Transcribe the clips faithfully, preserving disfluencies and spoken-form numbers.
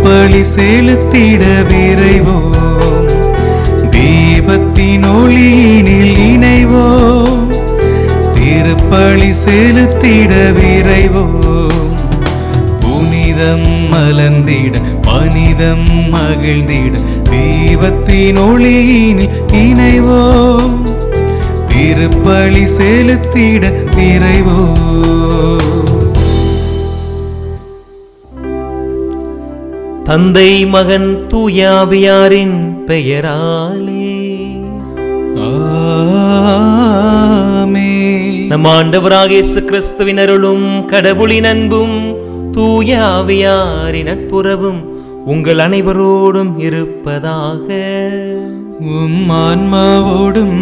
திருப்பலி செலுத்திட விரைவோம், தீபத்தின் ஒளியினில் இணைவோம். திருப்பலி செலுத்திட விரைவோம், புனிதம் மலர்ந்திட பனிதம் மகிழ்ந்திட தீபத்தின் ஒளியினில் இணைவோம். திருப்பலி செலுத்திட விரைவோம். தந்தை மகன் தூயாவியாரின் பெயராலே ஆமென். நம் ஆண்டவராகிய இயேசு கிறிஸ்துவின் அருளும் கடவுளின் அன்பும் தூயாவியாரின் நட்புறவும் உங்கள் அனைவரோடும் இருப்பதாக. உம் ஆன்மாவோடும்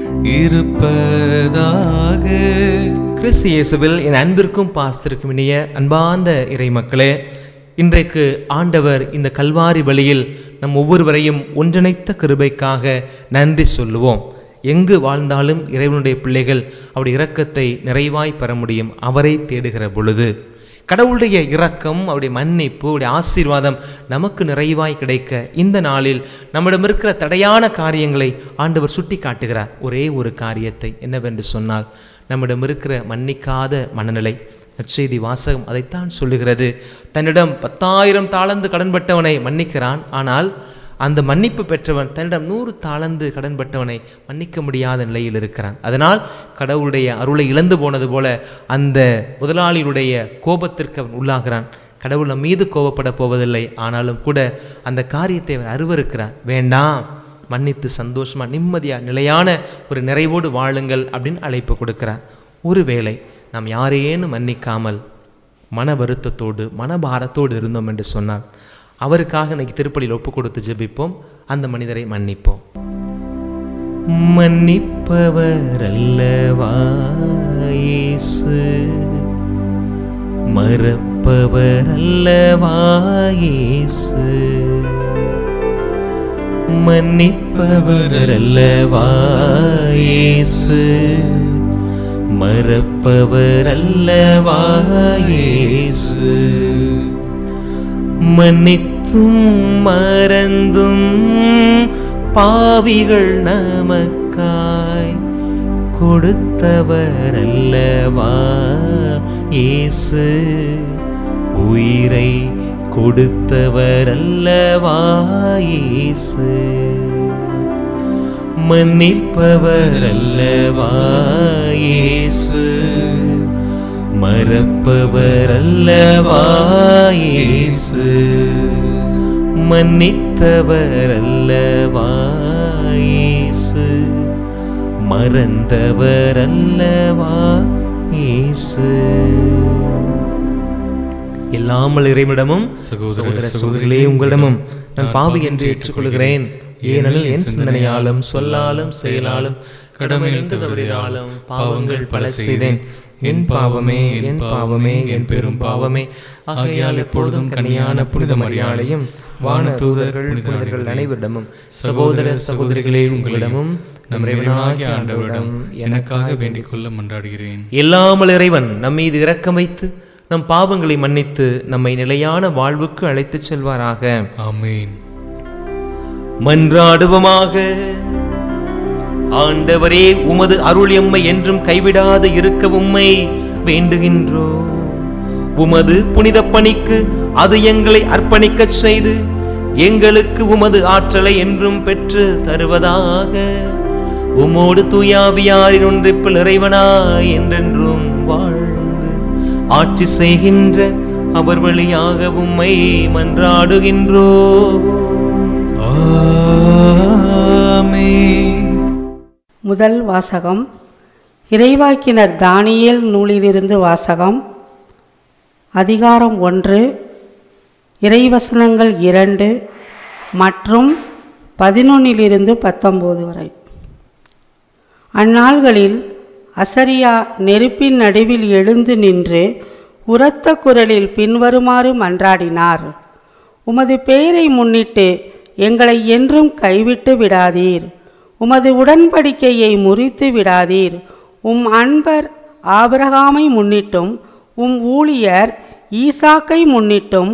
இருப்பதாக. கிறிஸ்து இயேசுவில் என் அன்பிற்கும் பாசத்திற்கும் இனிய அன்பார்ந்த இறை மக்களே, இன்றைக்கு ஆண்டவர் இந்த கல்வாரி வழியில் நம் ஒவ்வொருவரையும் ஒன்றிணைத்த கிருபைக்காக நன்றி சொல்லுவோம். எங்கு வாழ்ந்தாலும் இறைவனுடைய பிள்ளைகள் அவருடைய இரக்கத்தை நிறைவாய் பெற முடியும் அவரை தேடுகிற பொழுது. கடவுளுடைய இரக்கம், அவருடைய மன்னிப்பு, அவருடைய ஆசீர்வாதம் நமக்கு நிறைவாய் கிடைக்க இந்த நாளில் நம்மிடம் இருக்கிற தடையான காரியங்களை ஆண்டவர் சுட்டி காட்டுகிறார். ஒரே ஒரு காரியத்தை, என்னவென்று சொன்னால் நம்மிடம் இருக்கிற மன்னிக்காத மனநிலை. நற்செய்தி வாசகம் அதைத்தான் சொல்லுகிறது. தன்னிடம் பத்தாயிரம் தாளந்து கடன்பட்டவனை மன்னிக்கிறான், ஆனால் அந்த மன்னிப்பு பெற்றவன் தன்னிடம் நூறு தாளந்து கடன்பட்டவனை மன்னிக்க முடியாத நிலையில் இருக்கிறான். அதனால் கடவுளுடைய அருளை இழந்து போனது போல அந்த முதலாளியுடைய கோபத்திற்கு அவன் உள்ளாகிறான். கடவுள் நம் மீது கோபப்பட போவதில்லை, ஆனாலும் கூட அந்த காரியத்தை அவர் அருவருக்கிறார். வேண்டாம், மன்னித்து சந்தோஷமா நிம்மதியா நிலையான ஒரு நிறைவோடு வாழுங்கள் அப்படின்னு அழைப்பு கொடுக்கிறார். ஒருவேளை நாம் யாரையேனும் மன்னிக்காமல் மன வருத்தத்தோடு மனபாரத்தோடு இருந்தோம் என்று சொன்னால் அவருக்காக இன்னைக்கு திருப்பலியில் ஒப்பு கொடுத்து ஜெபிப்போம். அந்த மனிதரை மன்னிப்போம். மன்னிப்பவர் அல்லவா இயேசு, மறப்பவர் அல்லவா இயேசு, மன்னிப்பவர் அல்லவா இயேசு, மறப்பவர் அல்லவா இயேசு. மன்னித்தும் மறந்தும் பாவிகள் நமக்காய் கொடுத்தவர் அல்லவா இயேசு, உயிரை கொடுத்தவர் அல்லவா இயேசு. மன்னிப்பவர் அல்லவா இயேசு, மறப்பவர் அல்லவா இயேசு, மன்னித்தவர் அல்லவா இயேசு, மறந்தவர் அல்லவா இயேசு. எல்லாமல் இறைவனிடமும் சகோதர சகோதரிகளே உங்களிடமும் நான் பாவி என்று ஏற்றுக்கொள்கிறேன். ஏனெனில் என் சிந்தனையாலும் சொல்லாலும் செயலாலும் கடமையிலிருந்து தவறினாலும் பாவங்கள் பல செய்தேன். என் பாவமே என் பாவமே என் பெரும் பாவமே. ஆகையால் எப்பொழுதும் கனியான புனித மரியாதையும் வான தூதர்கள் புனிதர்கள் அனைவரிடமும் சகோதர சகோதரிகளே உங்களிடமும் நம் இறைவனாகிய ஆண்டவரிடம் எனக்காக வேண்டிக் கொள்ள மன்றாடுகிறேன். எல்லாமல் இறைவன் நம் மீது இரக்கம் வைத்து நம் பாவங்களை மன்னித்து நம்மை நிலையான வாழ்வுக்கு அழைத்துச் செல்வாராக. ஆமென். மன்றாடுவோமாக. ஆண்டவரே, உமது அருள் எம்மை என்றும் கைவிடாது இருக்க உம்மை வேண்டுகின்றோ. உமது புனித பணிக்கு அது எங்களை அர்ப்பணிக்க செய்து எங்களுக்கு உமது ஆற்றலை என்றும் பெற்று தருவதாக. உமோடு தூயாவியாரின் ஒன்றிப்பில் இறைவனாய் என்றென்றும் வாழ்ந்து ஆட்சி செய்கின்ற அவர் வழியாக உம்மை மன்றாடுகின்றோ. முதல் வாசகம் இறைவாக்கினர் தானியேல் நூலிலிருந்து வாசகம். அதிகாரம் ஒன்று, இறைவசனங்கள் இரண்டு மற்றும் பதினொன்னிலிருந்து பத்தொம்போது வரை. அந்நாள்களில் அசரியா நெருப்பின் நடுவில் எழுந்து நின்று உரத்த குரலில் பின்வருமாறு மன்றாடினார். உமது பெயரை முன்னிட்டு எங்களை என்றும் கைவிட்டு விடாதீர். உமது உடன்படிக்கையை முறித்து விடாதீர். உம் அன்பர் ஆபிரகாமை முன்னிட்டும் உம் ஊழியர் ஈசாக்கை முன்னிட்டும்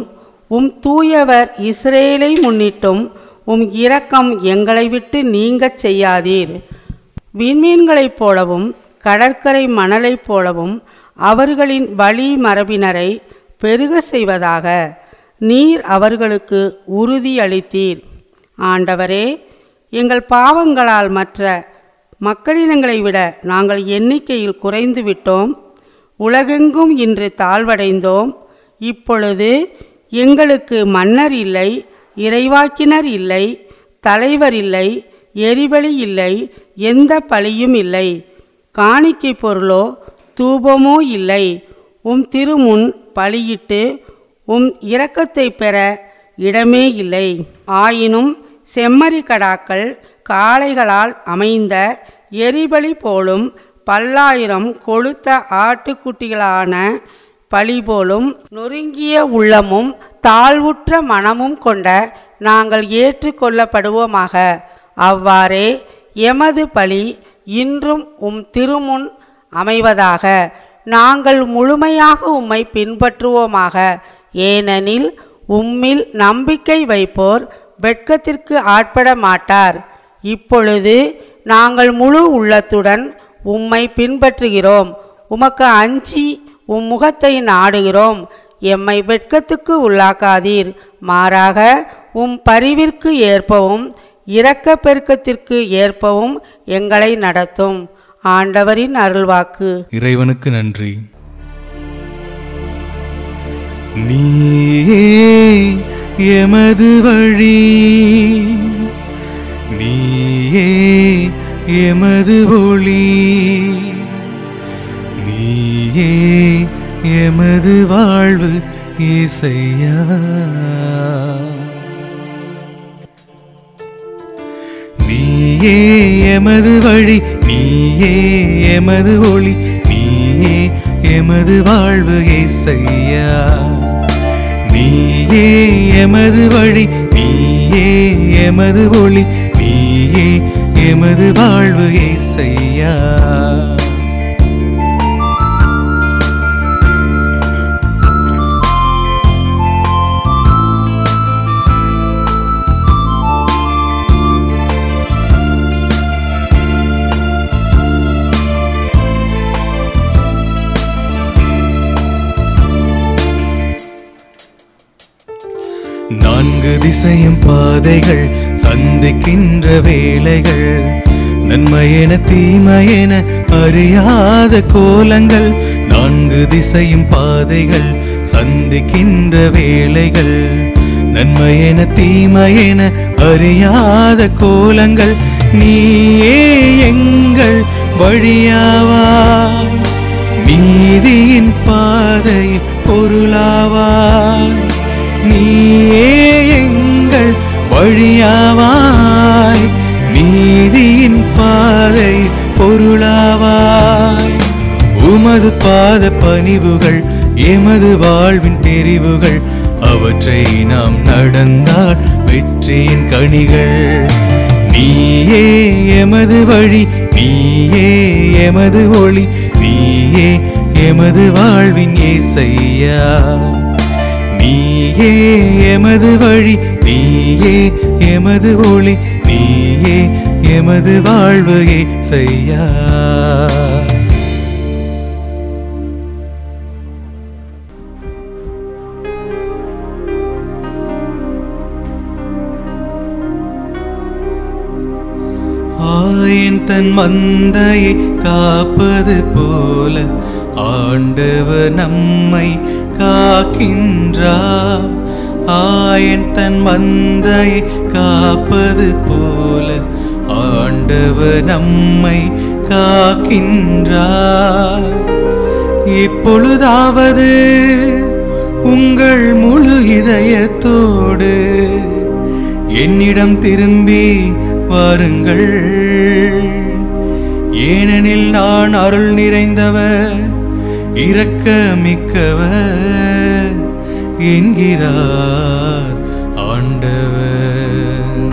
உம் தூயவர் இஸ்ரேலை முன்னிட்டும் உம் இரக்கம் எங்களை விட்டு நீங்கச் செய்யாதீர். விண்மீன்களைப் போலவும் கடற்கரை மணலைப் போலவும் அவர்களின் வழி மரபினரை பெருக செய்வதாக நீர் அவர்களுக்கு உறுதியளித்தீர். ஆண்டவரே, எங்கள் பாவங்களால் மற்ற மக்களினங்களை விட நாங்கள் எண்ணிக்கையில் குறைந்து விட்டோம். உலகெங்கும் இன்று தாழ்வடைந்தோம். இப்பொழுது எங்களுக்கு மன்னர் இல்லை, இறைவாக்கினர் இல்லை, தலைவர் இல்லை, எரிபலி இல்லை, எந்த பலியும் இல்லை, காணிக்கை பொருளோ தூபமோ இல்லை. உம் திருமுன் பலியிட்டு உம் இரக்கத்தை பெற இடமே இல்லை. ஆயினும் செம்மறி கடாக்கள் காளைகளால் அமைந்த எரிபலி போலும் பல்லாயிரம் கொழுத்த ஆட்டுக்குட்டிகளான பலி போலும் நொறுங்கிய உள்ளமும் தாழ்வுற்ற மனமும் கொண்ட நாங்கள் ஏற்றுக்கொள்ளப்படுவோமாக. அவ்வாறே எமது பலி இன்றும் உம் திருமுன் அமைவதாக. நாங்கள் முழுமையாக உம்மை பின்பற்றுவோமாக. ஏனெனில் உம்மில் நம்பிக்கை வைப்போர் வெட்கத்திற்கு ஆட்பட மாட்டார். இப்பொழுது நாங்கள் முழு உள்ளத்துடன் உம்மை பின்பற்றுகிறோம். உமக்கு அஞ்சி உம் முகத்தை நாடுகிறோம். எம்மை வெட்கத்துக்கு உள்ளாக்காதீர். மாறாக உம் பரிவிற்கு ஏற்பவும் இரக்க பெருக்கத்திற்கு ஏற்பவும் எங்களை நடத்தும். ஆண்டவரின் அருள்வாக்கு. இறைவனுக்கு நன்றி. நீயே எமது வழி, நீயே எமது ஒளி, நீயே எமது வாழ்வு இயேசையா. நீயே எமது வழி, நீயே எமது ஒளி, நீயே எமது வாழ்வு இயேசையா. நீயே எமது வழி, நீயே எமது ஒளி, நீயே எமது வாழ்வு இயேசையா. நான்கு திசையும் பாதைகள் சந்திக்கின்ற வேளைகள், நன்மையென தீமையென அறியாத கோலங்கள். நான்கு திசையும் பாதைகள் சந்திக்கின்ற வேளைகள், நன்மையென தீமையென அறியாத கோலங்கள். நீயே எங்கள் வழியாவாய், நீதியின் பாதையில் பொருளாவாய். நீயே எங்கள் வழியாவாய், நீதியின் பாதை பொருளாவாய். உமது பாத பணிவுகள் எமது வாழ்வின் தெரிவுகள், அவற்றை நாம் நடந்தால் வெற்றியின் கனிகள். நீயே எமது வழி, நீயே எமது ஒளி, நீயே எமது வாழ்வின் இயேசையா. நீயே எமது வழி, நீயே எமது ஒளி, நீயே எமது வாழ்வு இயேசையா. ஆயன் தன் மந்தையை காப்பது போல ஆண்டவர் நம்மை காக்கின்றார். ஆயன் தன் மந்தையை காப்பது போல ஆண்டவர் நம்மை காக்கின்றார். இப்பொழுதாவது உங்கள் முழு இதயத்தோடு என்னிடம் திரும்பி வாருங்கள். ஏனெனில் நான் அருள் நிறைந்தவர், இரக்கமிக்கவர் என்கிறார் ஆண்டவர்.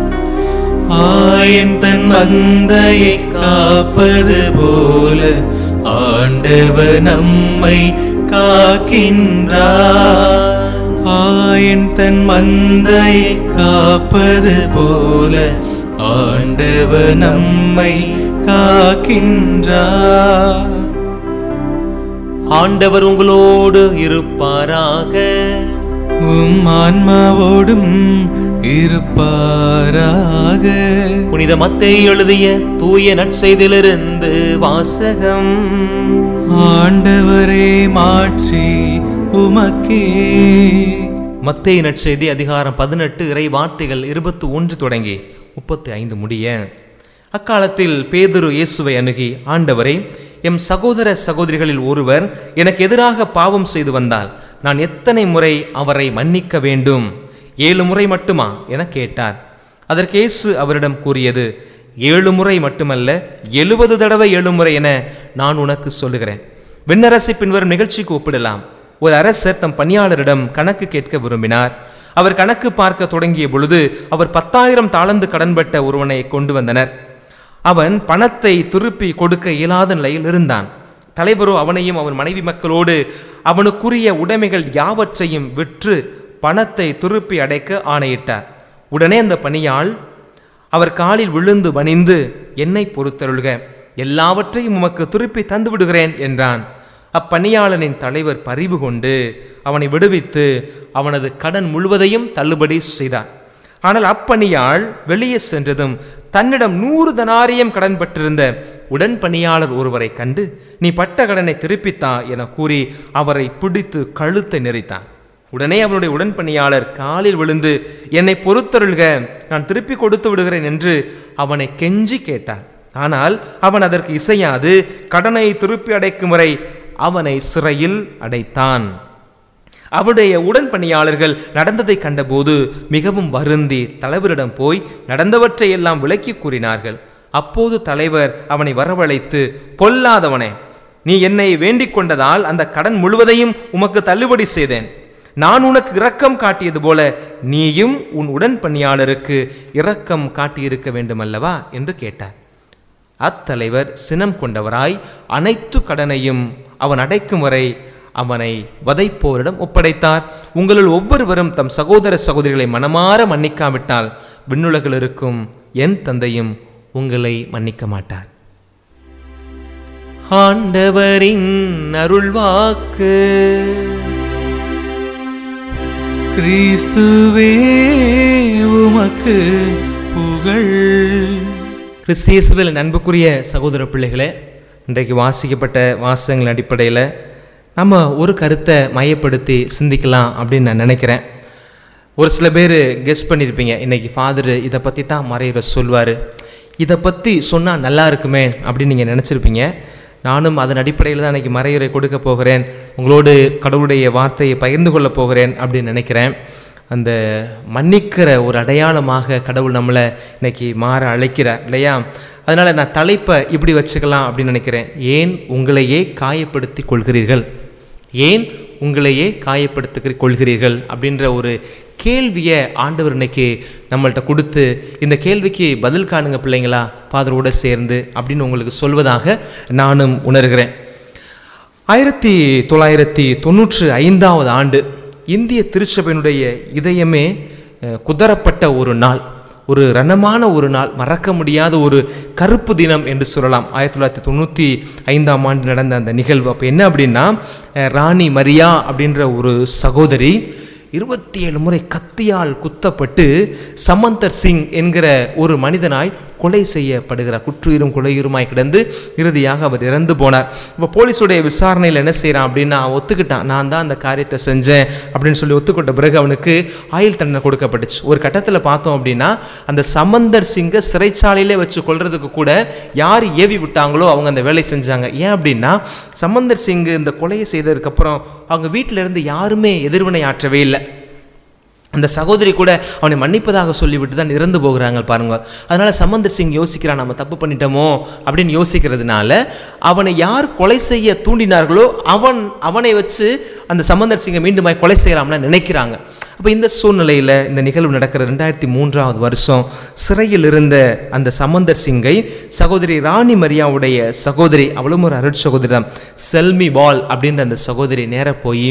ஆயன் தன் மந்தையை காப்பது போல ஆண்டவர் நம்மை காக்கின்றார். ஆயன் மேய்ப்பன் தன் மந்தையை காப்பது போல ஆண்டவர் நம்மை காக்கின்றார். ஆண்டவர் உங்களோடு இருப்பாராக. உம் ஆன்மாவோடும் இருப்பாராக. புனித மத்தேயு எழுதிய தூய நற்செய்தியிலிருந்து வாசகம். ஆண்டவரே மாட்சி உமக்கே. மத்தேயு நற்செய்தி அதிகாரம் பதினெட்டு, இறை வார்த்தைகள் இருபத்தி ஒன்று தொடங்கி முப்பத்தி ஐந்து முடிய. அக்காலத்தில் பேதுரு இயேசுவை அணுகி, ஆண்டவரே, எம் சகோதர சகோதரிகளில் ஒருவர் எனக்கு எதிராக பாவம் செய்து வந்தால் நான் எத்தனை முறை அவரை மன்னிக்க வேண்டும்? ஏழு முறை மட்டுமா என கேட்டார். அதற்கு இயேசு அவரிடம் கூறியது, ஏழு முறை மட்டுமல்ல, எழுபது தடவை ஏழு முறை என நான் உனக்கு சொல்லுகிறேன். விண்ணரசை பின்வரும் நிகழ்ச்சிக்கு ஒப்பிடலாம். ஒரு அரசர் தம் பணியாளரிடம் கணக்கு கேட்க விரும்பினார். அவர் கணக்கு பார்க்க தொடங்கிய பொழுது அவர் பத்தாயிரம் தாளந்து கடன்பட்ட ஒருவனை கொண்டு வந்தனர். அவன் பணத்தை திருப்பி கொடுக்க இயலாத நிலையில் இருந்தான். தலைவரோ அவனையும் அவன் மனைவி மக்களோடு அவனுக்குரிய உடைமைகள் யாவற்றையும் விற்று பணத்தை திருப்பி அடைக்க ஆணையிட்டார். உடனே அந்த பணியாள் அவர் காலில் விழுந்து பணிந்து, என்னை பொறுத்தருள்க, எல்லாவற்றையும் உமக்கு திருப்பி தந்து விடுகிறேன் என்றான். அப்பணியாளனின் தலைவர் பரிவு கொண்டு அவனை விடுவித்து அவனது கடன் முழுவதையும் தள்ளுபடி செய்தார். ஆனால் அப்பணியாள் வெளியே சென்றதும் தன்னிடம் நூறு தனாரியம் கடன் பட்டிருந்த உடன் பணியாளர் ஒருவரை கண்டு, நீ பட்ட கடனை திருப்பித்தா என கூறி அவரை பிடித்து கழுத்தை நெரித்தான். உடனே அவனுடைய உடன் பணியாளர் காலில் விழுந்து, என்னை பொறுத்தருள்க, நான் திருப்பி கொடுத்து விடுகிறேன் என்று அவனை கெஞ்சி கேட்டார். ஆனால் அவன் அதற்கு இசையாது கடனை திருப்பி அடைக்கும் வரை அவனை சிறையில் அடைத்தான். அவருடைய உடன் பணியாளர்கள் நடந்ததை கண்டபோது மிகவும் வருந்தி தலைவரிடம் போய் நடந்தவற்றை எல்லாம் விளக்கி கூறினார்கள். அப்போது தலைவர் அவனை வரவழைத்து, பொல்லாதவனே, நீ என்னை வேண்டிக் கொண்டதால் அந்த கடன் முழுவதையும் உமக்கு தள்ளுபடி செய்தேன். நான் உனக்கு இரக்கம் காட்டியது போல நீயும் உன் உடன் பணியாளருக்கு இரக்கம் காட்டியிருக்க வேண்டுமல்லவா என்று கேட்டார். அத்தலைவர் சினம் கொண்டவராய் அனைத்து கடனையும் அவன் அடைக்கும் வரை அவனை வதைப்போரிடம் ஒப்படைத்தார். உங்களுள் ஒவ்வொருவரும் தம் சகோதர சகோதரிகளை மனமாற மன்னிக்காவிட்டால் விண்ணுலகில் இருக்கும் என் தந்தையும் உங்களை மன்னிக்க மாட்டார். ஆண்டவரின் அருள்வாக்கு. கிறிஸ்துவே உமக்கு புகழ். கிறிஸ்தியேசுவில் அன்புக்குரிய சகோதர பிள்ளைகளே, இன்றைக்கு வாசிக்கப்பட்ட வாசகங்கள் அடிப்படையில் நம்ம ஒரு கருத்தை மையப்படுத்தி சிந்திக்கலாம் அப்படின்னு நான் நினைக்கிறேன். ஒரு சில பேர் கெஸ் பண்ணியிருப்பீங்க, இன்றைக்கி ஃபாதர் இதை பற்றி தான் மறையிற சொல்வார், இதை பற்றி சொன்னால் நல்லா இருக்குமே அப்படின்னு நீங்கள் நினச்சிருப்பீங்க. நானும் அதன் அடிப்படையில் தான் இன்றைக்கி மறையுரை கொடுக்க போகிறேன், உங்களோடு கடவுளுடைய வார்த்தையை பகிர்ந்து கொள்ளப் போகிறேன் அப்படின்னு நினைக்கிறேன். அந்த மன்னிக்கிற ஒரு அடையாளமாக கடவுள் நம்மளை இன்றைக்கி மாற அழைக்கிறார் இல்லையா? அதனால் நான் தலைப்பை இப்படி வச்சுக்கலாம் அப்படின்னு நினைக்கிறேன். ஏன் உங்களையே காயப்படுத்தி கொள்கிறீர்கள்? ஏன் உங்களையே காயப்படுத்தி கொள்கிறீர்கள் அப்படின்ற ஒரு கேள்வியை ஆண்டவர் இன்னைக்கு நம்மள்கிட்ட கொடுத்து, இந்த கேள்விக்கு பதில் காணுங்க பிள்ளைங்களா ஃபாதரோட சேர்ந்து அப்படின்னு உங்களுக்கு சொல்வதாக நானும் உணர்கிறேன். ஆயிரத்தி தொள்ளாயிரத்தி தொண்ணூற்றி ஐந்தாவது ஆண்டு இந்திய திருச்சபையினுடைய இதயமே குதறப்பட்ட ஒரு நாள், ஒரு ரணமான ஒரு நாள், மறக்க முடியாத ஒரு கருப்பு தினம் என்று சொல்லலாம். ஆயிரத்தி தொள்ளாயிரத்தி தொண்ணூற்றி ஐந்தாம் ஆண்டு நடந்த அந்த நிகழ்வு. அப்போ என்ன அப்படின்னா, ராணி மரியா அப்படின்ற ஒரு சகோதரி இருபத்தி ஏழு முறை கத்தியால் குத்தப்பட்டு சமந்தர் சிங் என்கிற ஒரு மனிதனாய் கொலை செய்யப்படுகிறார். குற்றுயிரும் கொலையுருமாய் கிடந்து இறுதியாக அவர் இறந்து போனார். இப்போ போலீஸுடைய விசாரணையில் என்ன செய்கிறான் அப்படின்னா, ஒத்துக்கிட்டான், நான் தான் அந்த காரியத்தை செஞ்சேன் அப்படின்னு சொல்லி ஒத்துக்கொண்ட பிறகு அவனுக்கு ஆயுள் தண்டனை கொடுக்கப்பட்டுச்சு. ஒரு கட்டத்தில் பார்த்தோம் அப்படின்னா, அந்த சமந்தர் சிங்கை சிறைச்சாலையிலே வச்சு கொல்றதுக்கு கூட யார் ஏவி விட்டாங்களோ அவங்க அந்த வேலை செஞ்சாங்க. ஏன் அப்படின்னா, சமந்தர் சிங் இந்த கொலையை செய்ததுக்கப்புறம் அவங்க வீட்டில இருந்து யாருமே எதிர்வினை ஆற்றவே இல்லை. அந்த சகோதரி கூட அவனை மன்னிப்பதாக சொல்லிவிட்டு தான் இறந்து போகிறாங்க பாருங்க. அதனால் சமந்தர் சிங் யோசிக்கிறான், நம்ம தப்பு பண்ணிட்டோமோ அப்படின்னு யோசிக்கிறதுனால அவனை யார் கொலை செய்ய தூண்டினார்களோ அவன் அவனை வச்சு அந்த சமந்தர் சிங்கை மீண்டும் கொலை செய்யலாம்னு நினைக்கிறாங்க. அப்போ இந்த சூழ்நிலையில் இந்த நிகழ்வு நடக்கிற ரெண்டாயிரத்தி மூன்றாவது வருஷம் சிறையில் இருந்த அந்த சமந்தர் சிங்கை சகோதரி ராணி மரியாவுடைய சகோதரி, அவளும் ஒரு அருட் சகோதரி தான், செல்மி பால் அப்படின்ற அந்த சகோதரி நேர போய்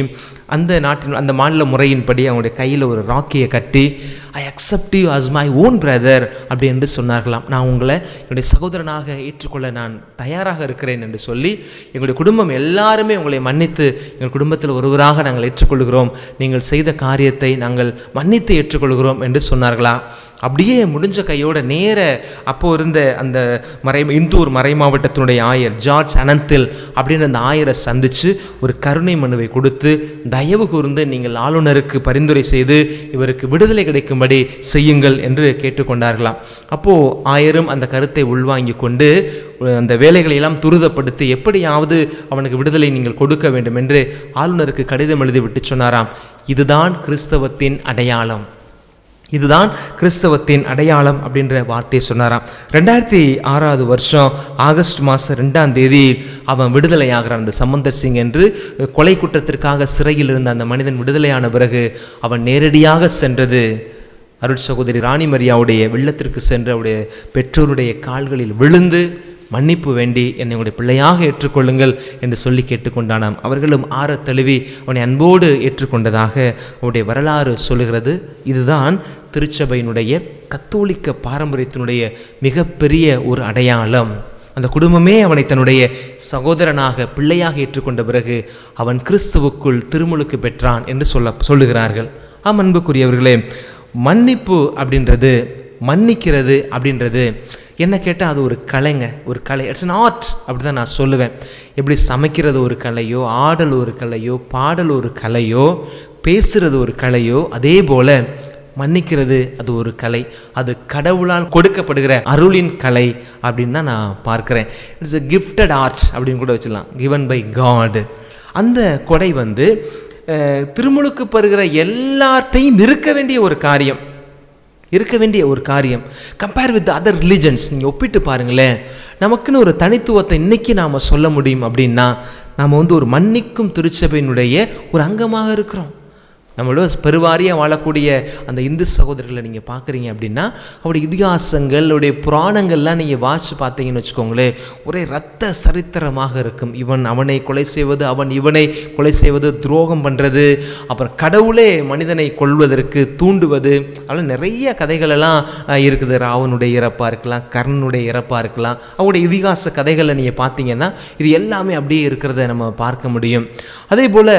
அந்த நாட்டின் அந்த மாநில முறையின்படி அவங்களுடைய கையில் ஒரு ராக்கியை கட்டி I accept you as my own brother அப்படி என்று சொன்னார்களாம். நான் உங்களை என்னுடைய சகோதரனாக ஏற்றுக்கொள்ள நான் தயாராக இருக்கிறேன் என்று சொல்லி எங்களுடைய குடும்பம் எல்லாருமே உங்களை மன்னித்து எங்கள் குடும்பத்தில் ஒருவராக நாங்கள் ஏற்றுக்கொள்கிறோம், நீங்கள் செய்த காரியத்தை நாங்கள் மன்னித்து ஏற்றுக்கொள்கிறோம் என்று சொன்னார்களா. அப்படியே முடிஞ்ச கையோட நேர அப்போ இருந்த அந்த மறை இந்தூர் மறை மாவட்டத்தினுடைய ஆயர் ஜார்ஜ் அனந்தில் அப்படின்னு அந்த ஆயரை சந்தித்து ஒரு கருணை மனுவை கொடுத்து தயவு கூர்ந்து நீங்கள் ஆளுநருக்கு பரிந்துரை செய்து இவருக்கு விடுதலை கிடைக்கும்படி செய்யுங்கள் என்று கேட்டுக்கொண்டார்களாம். அப்போது ஆயரும் அந்த கருத்தை உள்வாங்கி கொண்டு அந்த வேலைகளை எல்லாம் துரிதப்படுத்தி எப்படியாவது அவனுக்கு விடுதலை நீங்கள் கொடுக்க வேண்டும் என்று ஆளுநருக்கு கடிதம் எழுதி விட்டு சொன்னாராம், இதுதான் கிறிஸ்தவத்தின் அடையாளம், இதுதான் கிறிஸ்தவத்தின் அடையாளம் அப்படின்ற வார்த்தையை சொன்னாராம். ரெண்டாயிரத்தி ஆறாவது வருஷம் ஆகஸ்ட் மாதம் ரெண்டாம் தேதி அவன் விடுதலையாகிறான். அந்த சம்பந்தர் சிங் என்று கொலை குற்றத்திற்காக சிறையில் இருந்த அந்த மனிதன் விடுதலையான பிறகு அவன் நேரடியாக சென்றது அருள் சகோதரி ராணி மரியாவுடைய வெள்ளத்திற்கு சென்று அவருடைய பெற்றோருடைய கால்களில் விழுந்து மன்னிப்பு வேண்டி என்னை உடைய பிள்ளையாக ஏற்றுக்கொள்ளுங்கள் என்று சொல்லி கேட்டுக்கொண்டானாம். அவர்களும் ஆற தழுவி அவனை அன்போடு ஏற்றுக்கொண்டதாக அவருடைய வரலாறு சொல்லுகிறது. இதுதான் திருச்சபையினுடைய கத்தோலிக்க பாரம்பரியத்தினுடைய மிகப்பெரிய ஒரு அடையாளம். அந்த குடும்பமே அவனை தன்னுடைய சகோதரனாக பிள்ளையாக ஏற்றுக்கொண்ட பிறகு அவன் கிறிஸ்துவுக்குள் திருமுழுக்கு பெற்றான் என்று சொல்ல சொல்லுகிறார்கள். ஆம் அன்புக்குரியவர்களே, மன்னிப்பு அப்படின்றது, மன்னிக்கிறது அப்படின்றது என்ன கேட்டால் அது ஒரு கலைங்க, ஒரு கலை. இட்ஸ் அன் ஆர்ட் அப்படி தான் நான் சொல்லுவேன். எப்படி சமைக்கிறது ஒரு கலையோ, ஆடல் ஒரு கலையோ, பாடல் ஒரு கலையோ, பேசுகிறது ஒரு கலையோ, அதே போல் மன்னிக்கிறது அது ஒரு கலை. அது கடவுளால் கொடுக்கப்படுகிற அருளின் கலை அப்படின்னு தான் நான் பார்க்குறேன். இட்ஸ் எ கிஃப்டட் ஆர்ட்ஸ் அப்படின்னு கூட வச்சுக்கலாம், கிவன் பை காட். அந்த கொடை வந்து திருமுழுக்கு பெறுகிற எல்லார்ட்டையும் இருக்க வேண்டிய ஒரு காரியம், இருக்க வேண்டிய ஒரு காரியம். கம்பேர் வித் அதர் ரிலிஜன்ஸ் நீங்கள் ஒப்பிட்டு பாருங்களேன். நமக்குன்னு ஒரு தனித்துவத்தை இன்றைக்கி நாம் சொல்ல முடியும் அப்படின்னா நாம் வந்து ஒரு மன்னிக்கும் திருச்சபையினுடைய ஒரு அங்கமாக இருக்கிறோம். நம்மளோட பெருவாரியாக வாழக்கூடிய அந்த இந்து சகோதரர்களை நீங்கள் பார்க்குறீங்க அப்படின்னா அவருடைய இதிகாசங்கள், அவருடைய புராணங்கள்லாம் நீங்கள் வாசித்து பார்த்தீங்கன்னு வச்சுக்கோங்களேன், ஒரே இரத்த சரித்திரமாக இருக்கும். இவன் அவனை கொலை செய்வது, அவன் இவனை கொலை செய்வது, துரோகம் பண்ணுறது, அப்புறம் கடவுளே மனிதனை கொல்வதற்கு தூண்டுவது, அதெல்லாம் நிறைய கதைகளெல்லாம் இருக்குது. ராவனுடைய இறப்பாக இருக்கலாம், கர்ணனுடைய இறப்பாக இருக்கலாம். அவருடைய இதிகாச கதைகளை நீங்கள் பார்த்தீங்கன்னா இது எல்லாமே அப்படியே இருக்கிறத நம்ம பார்க்க முடியும். அதே போல்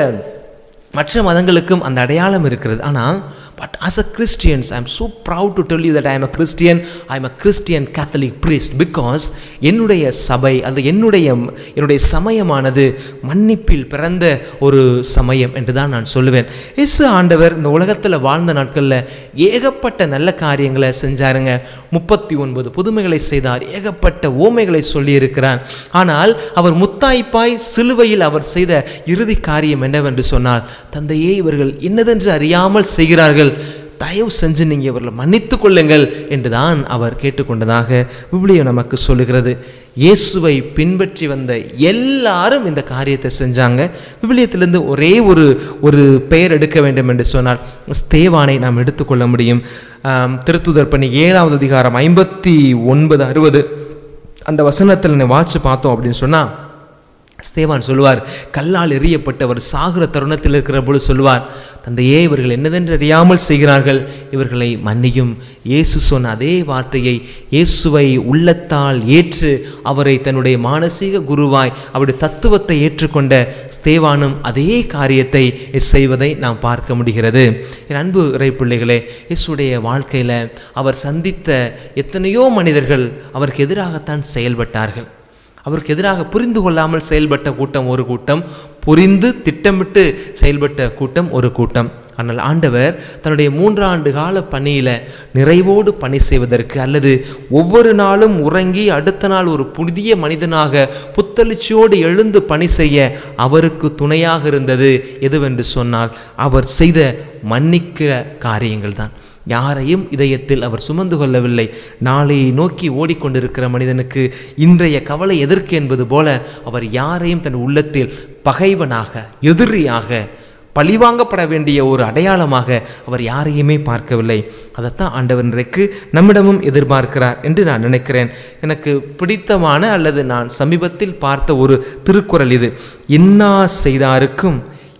மற்ற மதங்களுக்கும் அந்த அடையாளம் இருக்கிறது. ஆனால் but as a Christians, I am so proud to tell you that I am a Christian. I am a Christian Catholic priest because என்னுடைய சபை, அந்த என்னுடைய என்னுடைய சமயமானது மன்னிப்பில் பிறந்த ஒரு சமயம் என்று தான் நான் சொல்லுவேன். இயேசு ஆண்டவர் இந்த உலகத்தில் வாழ்ந்த நாட்களில் ஏகப்பட்ட நல்ல காரியங்களை செஞ்சாருங்க. முப்பத்தி ஒன்பது புதுமைகளை செய்தார், ஏகப்பட்ட ஓமைகளை சொல்லியிருக்கிறார். ஆனால் அவர் முத்தாய்ப்பாய் சிலுவையில் அவர் செய்த இறுதி காரியம் என்னவென்று சொன்னால், தந்தையே இவர்கள் என்னதென்று அறியாமல் செய்கிறார்கள், தயவு செஞ்சு நீங்கள் இவர்களை மன்னித்து கொள்ளுங்கள் என்றுதான் அவர் கேட்டுக்கொண்டதாக விவிலியம் நமக்கு சொல்லுகிறது. இயேசுவை பின்பற்றி வந்த எல்லாரும் இந்த காரியத்தை செஞ்சாங்க. விவிலியத்திலிருந்து ஒரே ஒரு ஒரு பெயர் எடுக்க வேண்டும் என்று சொன்னால் ஸ்தேவானை நாம் எடுத்துக்கொள்ள முடியும். திருத்துதர் பணி ஏழாவது அதிகாரம் ஐம்பத்தி ஒன்பது அறுபது அந்த வசனத்தில் வாட்சி பார்த்தோம் அப்படின்னு சொன்னால் ஸ்தேவான் சொல்லுவார், கல்லால் எறியப்பட்டவர் சாகிற தருணத்தில் இருக்கிற பொழுது சொல்லுவார், தந்தையே இவர்கள் என்னதென்று அறியாமல் செய்கிறார்கள், இவர்களை மன்னியும். இயேசு சொன்ன அதே வார்த்தையை, இயேசுவை உள்ளத்தால் ஏற்று அவரை தன்னுடைய மானசீக குருவாய் அவருடைய தத்துவத்தை ஏற்றுக்கொண்ட ஸ்தேவானும் அதே காரியத்தை செய்வதை நாம் பார்க்க முடிகிறது. என் அன்பு இறை பிள்ளைகளே, இயேசுடைய வாழ்க்கையில் அவர் சந்தித்த எத்தனையோ மனிதர்கள் அவருக்கு எதிராகத்தான் செயல்பட்டார்கள். அவருக்கு எதிராக புரிந்து கொள்ளாமல் செயல்பட்ட கூட்டம் ஒரு கூட்டம், புரிந்து திட்டமிட்டு செயல்பட்ட கூட்டம் ஒரு கூட்டம். ஆனால் ஆண்டவர் தன்னுடைய மூன்றாண்டு கால பணியில் நிறைவோடு பணி செய்வதற்கு, அல்லது ஒவ்வொரு நாளும் உறங்கி அடுத்த நாள் ஒரு புதிய மனிதனாக புத்தெழுச்சியோடு எழுந்து பணி செய்ய அவருக்கு துணையாக இருந்தது எதுவென்று சொன்னால் அவர் செய்த மன்னிக்கிற காரியங்கள் தான். யாரையும் இதயத்தில் அவர் சுமந்து கொள்ளவில்லை. நாளையை நோக்கி ஓடிக்கொண்டிருக்கிற மனிதனுக்கு இன்றைய கவலை எதற்கு என்பது போல அவர் யாரையும் தன் உள்ளத்தில் பகைவனாக, எதிரியாக, பழிவாங்கப்பட வேண்டிய ஒரு அடையாளமாக அவர் யாரையுமே பார்க்கவில்லை. அதைத்தான் ஆண்டவர் இன்றைக்கு நம்மிடமும் எதிர்பார்க்கிறார் என்று நான் நினைக்கிறேன். எனக்கு பிடித்தமான அல்லது நான் சமீபத்தில் பார்த்த ஒரு திருக்குறள் இது. இன்னா செய்தாருக்கும்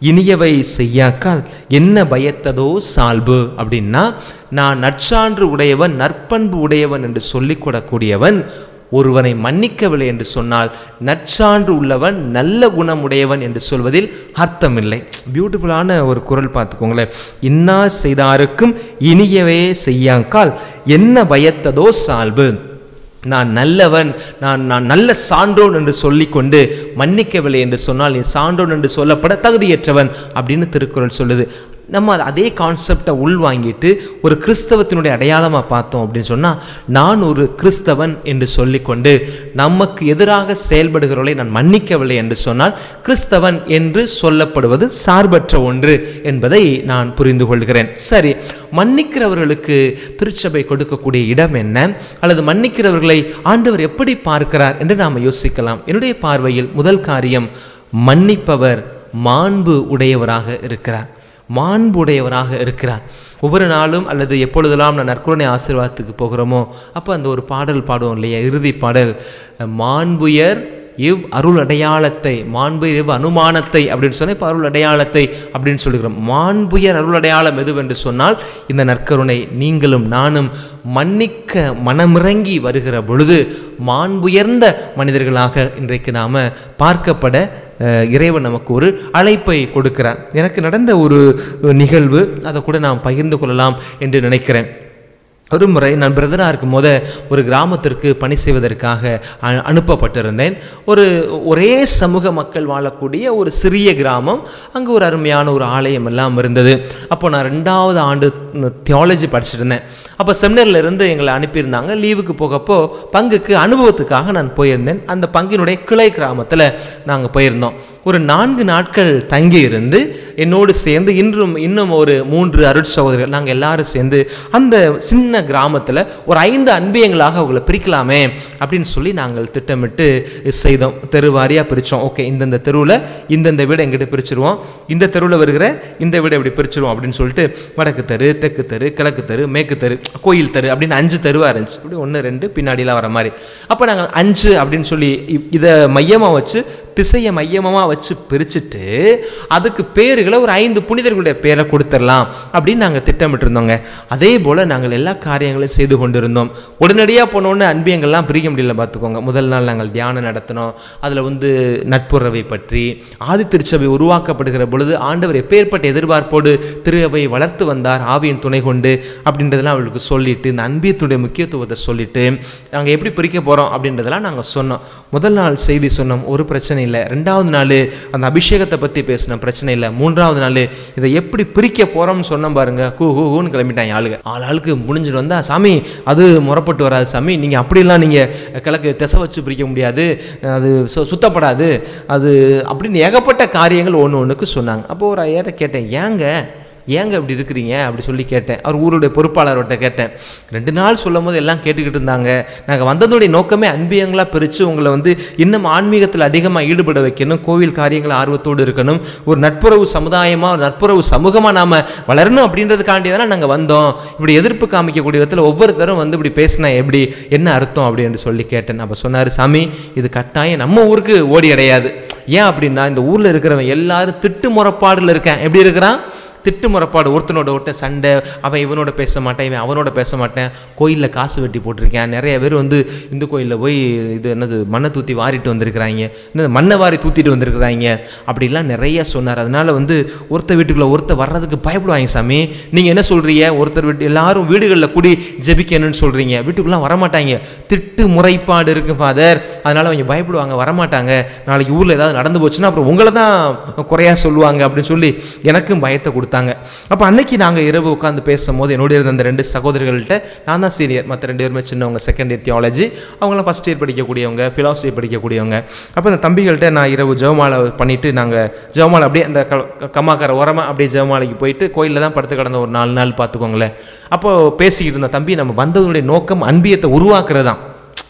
இனியவை செய்யாக்கால் என்ன பயத்ததோ சால்பு அப்படின்னா, நான் நற்சான்று உடையவன் நற்பண்பு உடையவன் என்று சொல்லிக்கொடக்கூடியவன் ஒருவனை மன்னிக்கவில்லை என்று சொன்னால் நற்சான்று உள்ளவன் நல்ல குணமுடையவன் என்று சொல்வதில் அர்த்தமில்லை. பியூட்டிஃபுல்லான ஒரு குரல் பார்த்துக்கோங்களேன். இன்னா செய்தாருக்கும் இனியவே செய்யாக்கால் என்ன பயத்ததோ சால்பு. நான் நல்லவன், நான் நான் நல்ல சான்றோன் என்று சொல்லிக்கொண்டு மன்னிக்கவில்லை என்று சொன்னால் நீ சான்றோன் என்று சொல்லப்பட தகுதியற்றவன் அப்படின்னு திருக்குறள் சொல்லுது. நம்ம அதே கான்செப்டை உள்வாங்கிட்டு ஒரு கிறிஸ்தவத்தினுடைய அடையாளமாக பார்த்தோம் அப்படின்னு சொன்னால், நான் ஒரு கிறிஸ்தவன் என்று சொல்லிக்கொண்டு நமக்கு எதிராக செயல்படுகிறவர்களை நான் மன்னிக்கவில்லை என்று சொன்னால் கிறிஸ்தவன் என்று சொல்லப்படுவது சார்பற்ற ஒன்று என்பதை நான் புரிந்து கொள்கிறேன். சரி, மன்னிக்கிறவர்களுக்கு திருச்சபை கொடுக்கக்கூடிய இடம் என்ன, அல்லது மன்னிக்கிறவர்களை ஆண்டவர் எப்படி பார்க்கிறார் என்று நாம் யோசிக்கலாம். என்னுடைய பார்வையில் முதல் காரியம், மன்னிப்பவர் மாண்பு உடையவராக இருக்கிறார். மாண்பு உடையவராக இருக்கிறார். ஒவ்வொரு நாளும் அல்லது எப்பொழுதெல்லாம் நான் நற்கருணை ஆசீர்வாதத்துக்கு போகிறோமோ அப்போ அந்த ஒரு பாடல் பாடுவோம் இல்லையா, இறுதி பாடல், மாண்புயர் இவ் அருள் அடையாளத்தை, மாண்பு இவ் அனுமானத்தை அப்படின்னு சொன்னால் இப்போ அருள் அடையாளத்தை அப்படின்னு சொல்லுகிறோம். மாண்புயர் அருள் அடையாளம் எதுவென்று சொன்னால் இந்த நற்கருணை. நீங்களும் நானும் மன்னிக்க மனமிறங்கி வருகிற பொழுது மாண்புயர்ந்த மனிதர்களாக இன்றைக்கு நாம் பார்க்கப்பட இறைவன் நமக்கு ஒரு அழைப்பை கொடுக்கிறார். எனக்கு நடந்த ஒரு நிகழ்வு, அதை கூட நாம் பகிர்ந்து கொள்ளலாம் என்று நினைக்கிறேன். ஒரு முறை நான் பிரதராக இருக்கும் போது ஒரு கிராமத்திற்கு பணி செய்வதற்காக அனுப்பப்பட்டிருந்தேன். ஒரு ஒரே சமூக மக்கள் வாழக்கூடிய ஒரு சிறிய கிராமம். அங்கே ஒரு அருமையான ஒரு ஆலயம் எல்லாம் இருந்தது. அப்போ நான் ரெண்டாவது ஆண்டு தியாலஜி படிச்சுட்டு இருந்தேன். அப்போ செமினரில் இருந்து எங்களை அனுப்பியிருந்தாங்க. லீவுக்கு போகப்போ பங்குக்கு அனுபவத்துக்காக நான் போயிருந்தேன். அந்த பங்கினுடைய கிளை கிராமத்தில் நாங்கள் போயிருந்தோம். ஒரு நான்கு நாட்கள் தங்கி இருந்து என்னோடு சேர்ந்து இன்றும் இன்னும் ஒரு மூன்று அருட்சகோதரர்கள் நாங்கள் எல்லாரும் சேர்ந்து அந்த சின்ன கிராமத்தில் ஒரு ஐந்து அன்பியங்களாக அவங்களை பிரிக்கலாமே அப்படின்னு சொல்லி நாங்கள் திட்டமிட்டு செய்தோம். தெரு வாரியாக பிரித்தோம். ஓகே, இந்தந்த தெருவில் இந்தந்த வீடை எங்கிட்ட பிரிச்சுருவோம், இந்த தெருவில் வருகிற இந்த வீடை இப்படி பிரிச்சுருவோம் அப்படின்னு சொல்லிட்டு வடக்கு தெரு, தெற்கு தெரு, கிழக்கு தெரு, மேற்கு தெரு, கோயில் தெரு அப்படின்னு அஞ்சு தெருவாக இருந்துச்சு. இப்படி ஒன்று ரெண்டு பின்னாடிலாம் வர மாதிரி. அப்போ நாங்கள் அஞ்சு அப்படின்னு சொல்லி இதை மையமாக வச்சு, திசையை மையமாக வச்சு பிரிச்சுட்டு அதுக்கு பேர்களை ஒரு ஐந்து புனிதர்களுடைய பேரை கொடுத்துடலாம் அப்படின்னு நாங்கள் திட்டமிட்டு இருந்தோங்க. அதே போல் நாங்கள் எல்லா காரியங்களையும் செய்து கொண்டிருந்தோம். உடனடியாக போனோன்னு அன்பியங்கள்லாம் பிரிக்க முடியல பார்த்துக்கோங்க. முதல் நாள் நாங்கள் தியானம் நடத்தினோம். அதில் வந்து நட்புறவை பற்றி, ஆதி திருச்சபை உருவாக்கப்படுகிற பொழுது ஆண்டவர் எப்பேற்பட்ட எதிர்பார்ப்போடு திருவை வளர்த்து வந்தார் ஆவியின் துணை கொண்டு அப்படின்றதெல்லாம் அவளுக்கு சொல்லிட்டு, இந்த அன்பியத்துடைய முக்கியத்துவத்தை சொல்லிட்டு நாங்கள் எப்படி பிரிக்க போகிறோம் அப்படின்றதெல்லாம் நாங்கள் சொன்னோம். முதல் நாள் செய்தி சொன்னோம், ஒரு பிரச்சனை இல்லை. ரெண்டாவது நாள் அந்த அபிஷேகத்தை பற்றி பேசினோம், பிரச்சனை இல்லை. மூன்றாவது நாள் இதை எப்படி பிரிக்க போகிறோம்னு சொன்னோம் பாருங்க, கூ கூன்னு கிளம்பிட்டாங்க ஆளுங்க. ஆள் ஆளுக்கு முடிஞ்சிட்டு வந்தா, சாமி அது முறப்பட்டு வராது சாமி, நீங்கள் அப்படிலாம் நீங்கள் கிழக்கு திசை வச்சு பிரிக்க முடியாது, அது சு சுத்தப்படாது அது அப்படின்னு ஏகப்பட்ட காரியங்கள் ஒன்று ஒன்றுக்கு சொன்னாங்க. அப்போது ஒரு ஐயாட்ட கேட்டேன், ஏங்க ஏங்க இப்படி இருக்கிறீங்க அப்படி சொல்லி கேட்டேன். அவர் ஊருடைய பொறுப்பாளர்கிட்ட கேட்டேன். ரெண்டு நாள் சொல்லும் போது எல்லாம் கேட்டுக்கிட்டு இருந்தாங்க. நாங்கள் வந்ததுடைய நோக்கமே அன்பியங்களாக பிரித்து உங்களை வந்து இன்னும் ஆன்மீகத்தில் அதிகமாக ஈடுபட வைக்கணும், கோவில் காரியங்கள் ஆர்வத்தோடு இருக்கணும், ஒரு நட்புறவு சமுதாயமாக ஒரு நட்புறவு சமூகமாக நாம் வளரணும் அப்படின்றதுக்காண்டி தானே நாங்கள் வந்தோம். இப்படி எதிர்ப்பு காமிக்கக்கூடிய விதத்தில் ஒவ்வொருத்தரும் வந்து இப்படி பேசினா எப்படி, என்ன அர்த்தம் அப்படின்னு சொல்லி கேட்டேன். அப்போ சொன்னார், சாமி இது கட்டாயம் நம்ம ஊருக்கு ஓடி அடையாது. ஏன் அப்படின்னா இந்த ஊரில் இருக்கிறவன் எல்லாரும் திட்டு முறப்பாடில் இருக்கேன். எப்படி இருக்கிறான்? திட்டு முறப்பாடு. ஒருத்தனோட ஒருத்தன் சண்டை, அவன் இவனோட பேச மாட்டேன், இவன் அவனோட பேச மாட்டேன், கோயிலில் காசு வெட்டி போட்டிருக்கேன். நிறைய பேர் வந்து இந்த கோயிலில் போய் இது என்னது மண்ணை தூற்றி வாரிட்டு வந்திருக்கிறாங்க, இந்த மண்ணை வாரி தூத்திட்டு வந்திருக்கிறாங்க அப்படிலாம் நிறைய சொன்னார். அதனால் வந்து ஒருத்தர் வீட்டுக்குள்ளே ஒருத்தர் வர்றதுக்கு பயப்படுவாங்க. சாமி நீங்கள் என்ன சொல்கிறீங்க, ஒருத்தர் வீட்டு எல்லாரும் வீடுகளில் கூடி ஜெபிக்கணும்னு சொல்கிறீங்க, வீட்டுக்குள்ளே வரமாட்டாங்க, திட்டு முறைப்பாடு இருக்குது ஃபாதர், அதனால் அவங்க பயப்படுவாங்க, வரமாட்டாங்க, நாளைக்கு ஊரில் ஏதாவது நடந்து போச்சுன்னா அப்புறம் உங்களை தான் குறையா சொல்லுவாங்க அப்படின்னு சொல்லி எனக்கும் பயத்தை கொடுத்து. அப்போ அன்னைக்கு நாங்கள் இரவு உட்காந்து பேசும்போது என்னோட இருந்த அந்த ரெண்டு சகோதரர்கள்ட்ட, நான் தான் சீனியர், மற்ற ரெண்டு பேருமே சின்னவங்க, செகண்ட் இயர் தியாலஜி, அவங்களாம் ஃபஸ்ட் இயர் படிக்கக்கூடியவங்க, ஃபிலாசபி படிக்கக்கூடியவங்க. அப்போ அந்த தம்பிகள்கிட்ட நான் இரவு ஜெபமாலை பண்ணிவிட்டு நாங்கள் ஜெபமாலை அப்படியே அந்த கம்மாக்கார உரமாக அப்படியே ஜெபமாலைக்கு போயிட்டு கோயிலில் தான் படுத்து கிடந்த ஒரு நாலு நாள் பார்த்துக்கோங்களேன். அப்போது பேசிக்கிட்டு இருந்த தம்பி, நம்ம வந்தவங்களுடைய நோக்கம் அன்பியத்தை உருவாக்குறது தான்.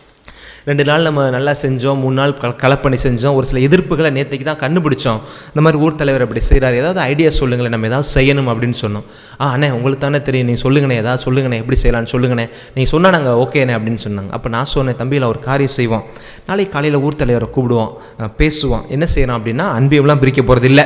ரெண்டு நாள் நம்ம நல்லா செஞ்சோம், மூணு நாள் க கலப்பணி செஞ்சோம், ஒரு சில எதிர்ப்புகளை நேற்றுக்கு தான் கண்டுபிடிச்சோம். இந்த மாதிரி ஊர் தலைவர் அப்படி செய்கிறார், ஏதாவது ஐடியா சொல்லுங்களேன், நம்ம ஏதாவது செய்யணும் அப்படின்னு சொன்னோம். ஆ அண்ணே உங்களுக்கு தானே தெரியும், நீங்கள் சொல்லுங்கண்ணே, ஏதாவது சொல்லுங்கண்ணே, எப்படி செய்யலான்னு சொல்லுங்கண்ணே, நீங்கள் சொன்னால் நாங்கள் ஓகேண்ணே அப்படின்னு சொன்னாங்க. அப்போ நான் சொன்னேன், தம்பியில் ஒரு காரியம் செய்வோம், நாளைக்கு காலையில் ஊர் தலைவரை கூப்பிடுவோம், பேசுவோம், என்ன செய்யணும் அப்படின்னா அன்பியம்லாம் பிரிக்க போகிறது இல்லை,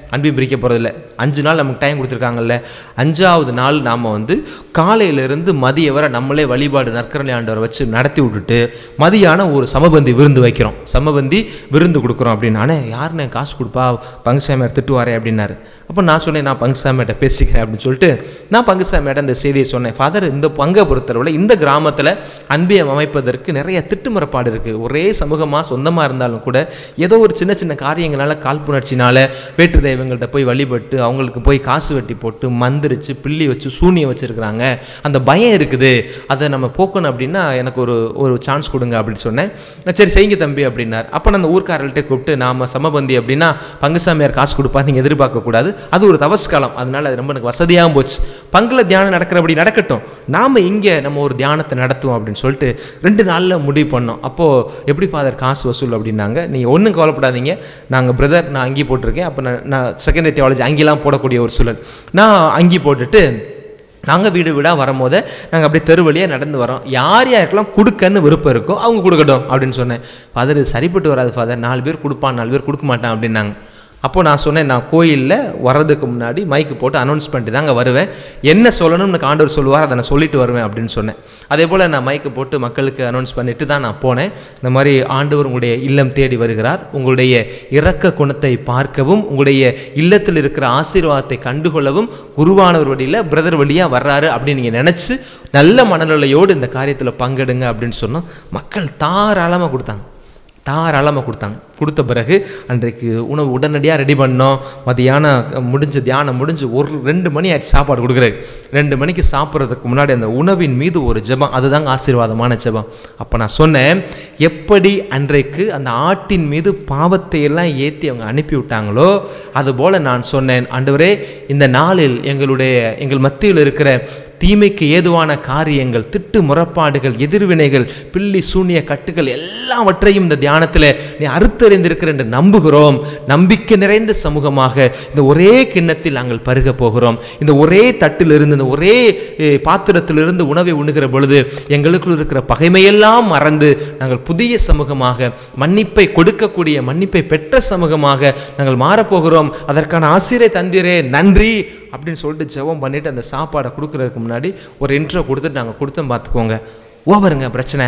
அன்பையும் பிரிக்க போகிறதில்ல. அஞ்சு நாள் நமக்கு டைம் கொடுத்துருக்காங்கல்ல, அஞ்சாவது நாள் நாம் வந்து காலையிலேருந்து மதிய வரை நம்மளே வழிபாடு நற்கரணை ஆண்டவரை வச்சு நடத்தி விட்டுட்டு மதியானம் ஒரு சமபந்தி விருந்து வைக்கிறோம், சமபந்தி விருந்து கொடுக்குறோம் அப்படின்னு. ஆனால் யாருன்னு காசு கொடுப்பா, பங்குசாமியார் திட்டுவாரே அப்படின்னாரு. அப்போ நான் சொன்னேன், நான் பங்குசாமியிட்ட பேசிக்கிறேன் அப்படின்னு சொல்லிட்டு நான் பங்குசாமியிட்ட இந்த செய்தியை சொன்னேன். ஃபாதர், இந்த பங்கை பொறுத்தளவில் இந்த கிராமத்தில் அன்பியம் அமைப்பதற்கு நிறைய திட்டுமுறப்பாடு இருக்குது. ஒரே சமூகமாக சொந்தமாக இருந்தாலும் கூட ஏதோ ஒரு சின்ன சின்ன காரியங்களால் காழ்ப்புணர்ச்சினால வேற்று தெய்வங்கள்ட்ட போய் வழிபட்டு அவங்களுக்கு போய் காசு வெட்டி போட்டு மந்திரிச்சு பில்லி வச்சு சூனியம் வச்சுருக்கிறாங்க. அந்த பயம் இருக்குது, அதை நம்ம போக்கணும் அப்படின்னா எனக்கு ஒரு ஒரு சான்ஸ் கொடுங்க அப்படின்னு சொன்னேன். சரி செய்யுங்க தம்பி அப்படின்னார். அப்போ நான் அந்த ஊர்க்காரர்கிட்ட கூப்பிட்டு, நாம் சமபந்தி அப்படின்னா பங்குசாமியார் காசு கொடுப்பா, நீங்கள் எதிர்பார்க்கக்கூடாது, அது ஒரு தவஸ்காலம், அதனால அது ரொம்ப எனக்கு வசதியாகவும் போச்சு. பங்குல தியானம் நடக்கிறபடி நடக்கட்டும், நாம் இங்கே நம்ம ஒரு தியானத்தை நடத்துவோம் அப்படின்னு சொல்லிட்டு ரெண்டு நாளில் முடிவு பண்ணோம். அப்போது எப்படி ஃபாதர் காசு வசூல் அப்படின்னாங்க. நீங்கள் ஒன்றும் கவலைப்படாதீங்க, நாங்கள் பிரதர் நான் அங்கி போட்டிருக்கேன். அப்போ நான் நான் செகண்டரி தியாலஜி அங்கெல்லாம் போடக்கூடிய ஒரு சூழல். நான் அங்கி போட்டுட்டு நாங்கள் வீடு வீடாக வரும்போது நாங்கள் அப்படியே தெரு வழியாக நடந்து வரோம். யார் யாருக்கெல்லாம் கொடுக்கன்னு விருப்பம் இருக்கோ அவங்க கொடுக்கட்டும் அப்படின்னு சொன்னேன். ஃபாதர் இது சரிப்பட்டு வராது ஃபாதர், நாலு பேர் கொடுப்பான் நாலு பேர் கொடுக்க மாட்டான் அப்படின்னாங்க. அப்போது நான் சொன்னேன், நான் கோயிலில் வர்றதுக்கு முன்னாடி மைக்கு போட்டு அனௌன்ஸ் பண்ணிட்டு தாங்க வருவேன், என்ன சொல்லணும்னு ஆண்டவர் சொல்லுவார் அதை நான் சொல்லிட்டு வருவேன் அப்படின்னு சொன்னேன். அதே போல் நான் மைக்கு போட்டு மக்களுக்கு அனௌன்ஸ் பண்ணிட்டு தான் நான் போனேன். இந்த மாதிரி ஆண்டவர் உங்களுடைய இல்லம் தேடி வருகிறார், உங்களுடைய இரக்க குணத்தை பார்க்கவும் உங்களுடைய இல்லத்தில் இருக்கிற ஆசீர்வாதத்தை கண்டுகொள்ளவும் குருவானவர் வழியில் பிரதர் வழியாக வர்றாரு அப்படின்னு நீங்கள் நினச்சி நல்ல மனநிலையோடு இந்த காரியத்தில் பங்கெடுங்க அப்படின்னு சொன்னோம். மக்கள் தாராளமாக கொடுத்தாங்க, தாராளமாக கொடுத்தாங்க. கொடுத்த பிறகு அன்றைக்கு உணவு உடனடியாக ரெடி பண்ணோம். மதியானம் முடிஞ்சு தியானம் முடிஞ்சு ஒரு ரெண்டு மணி ஆச்சு சாப்பாடு கொடுக்குறது. ரெண்டு மணிக்கு சாப்பிட்றதுக்கு முன்னாடி அந்த உணவின் மீது ஒரு ஜெபம், அதுதாங்க ஆசீர்வாதமான ஜெபம். அப்போ நான் சொன்னேன், எப்படி அன்றைக்கு அந்த ஆட்டின் மீது பாவத்தை எல்லாம் ஏற்றி அவங்க அனுப்பி விட்டாங்களோ அதுபோல் நான் சொன்னேன், ஆண்டவரே இந்த நாளில் எங்களுடைய எங்கள் மத்தியில் இருக்கிற தீமைக்கு ஏதுவான காரியங்கள், திட்டு முறப்பாடுகள், எதிர்வினைகள், பில்லி சூனிய கட்டுகள் எல்லாவற்றையும் இந்த தியானத்தில் நீ அறுத்தறிந்திருக்கிற என்று நம்புகிறோம். நம்பிக்கை நிறைந்த சமூகமாக இந்த ஒரே கிண்ணத்தில் நாங்கள் பருக போகிறோம். இந்த ஒரே தட்டிலிருந்து இந்த ஒரே பாத்திரத்திலிருந்து உணவை உண்ணுகிற பொழுது எங்களுக்குள் இருக்கிற பகைமையெல்லாம் மறந்து நாங்கள் புதிய சமூகமாக, மன்னிப்பை கொடுக்கக்கூடிய, மன்னிப்பை பெற்ற சமூகமாக நாங்கள் மாறப்போகிறோம். அதற்கான ஆசிரியை தந்திரே நன்றி அப்படின்னு சொல்லிட்டு ஜெபம் பண்ணிட்டு அந்த சாப்பாடை கொடுக்கறதுக்கு முன்னாடி ஒரு இன்ட்ரோ கொடுத்துட்டு நாங்கள் கொடுத்தோம். பார்த்துக்கோங்க, ஓவருங்க பிரச்சனை,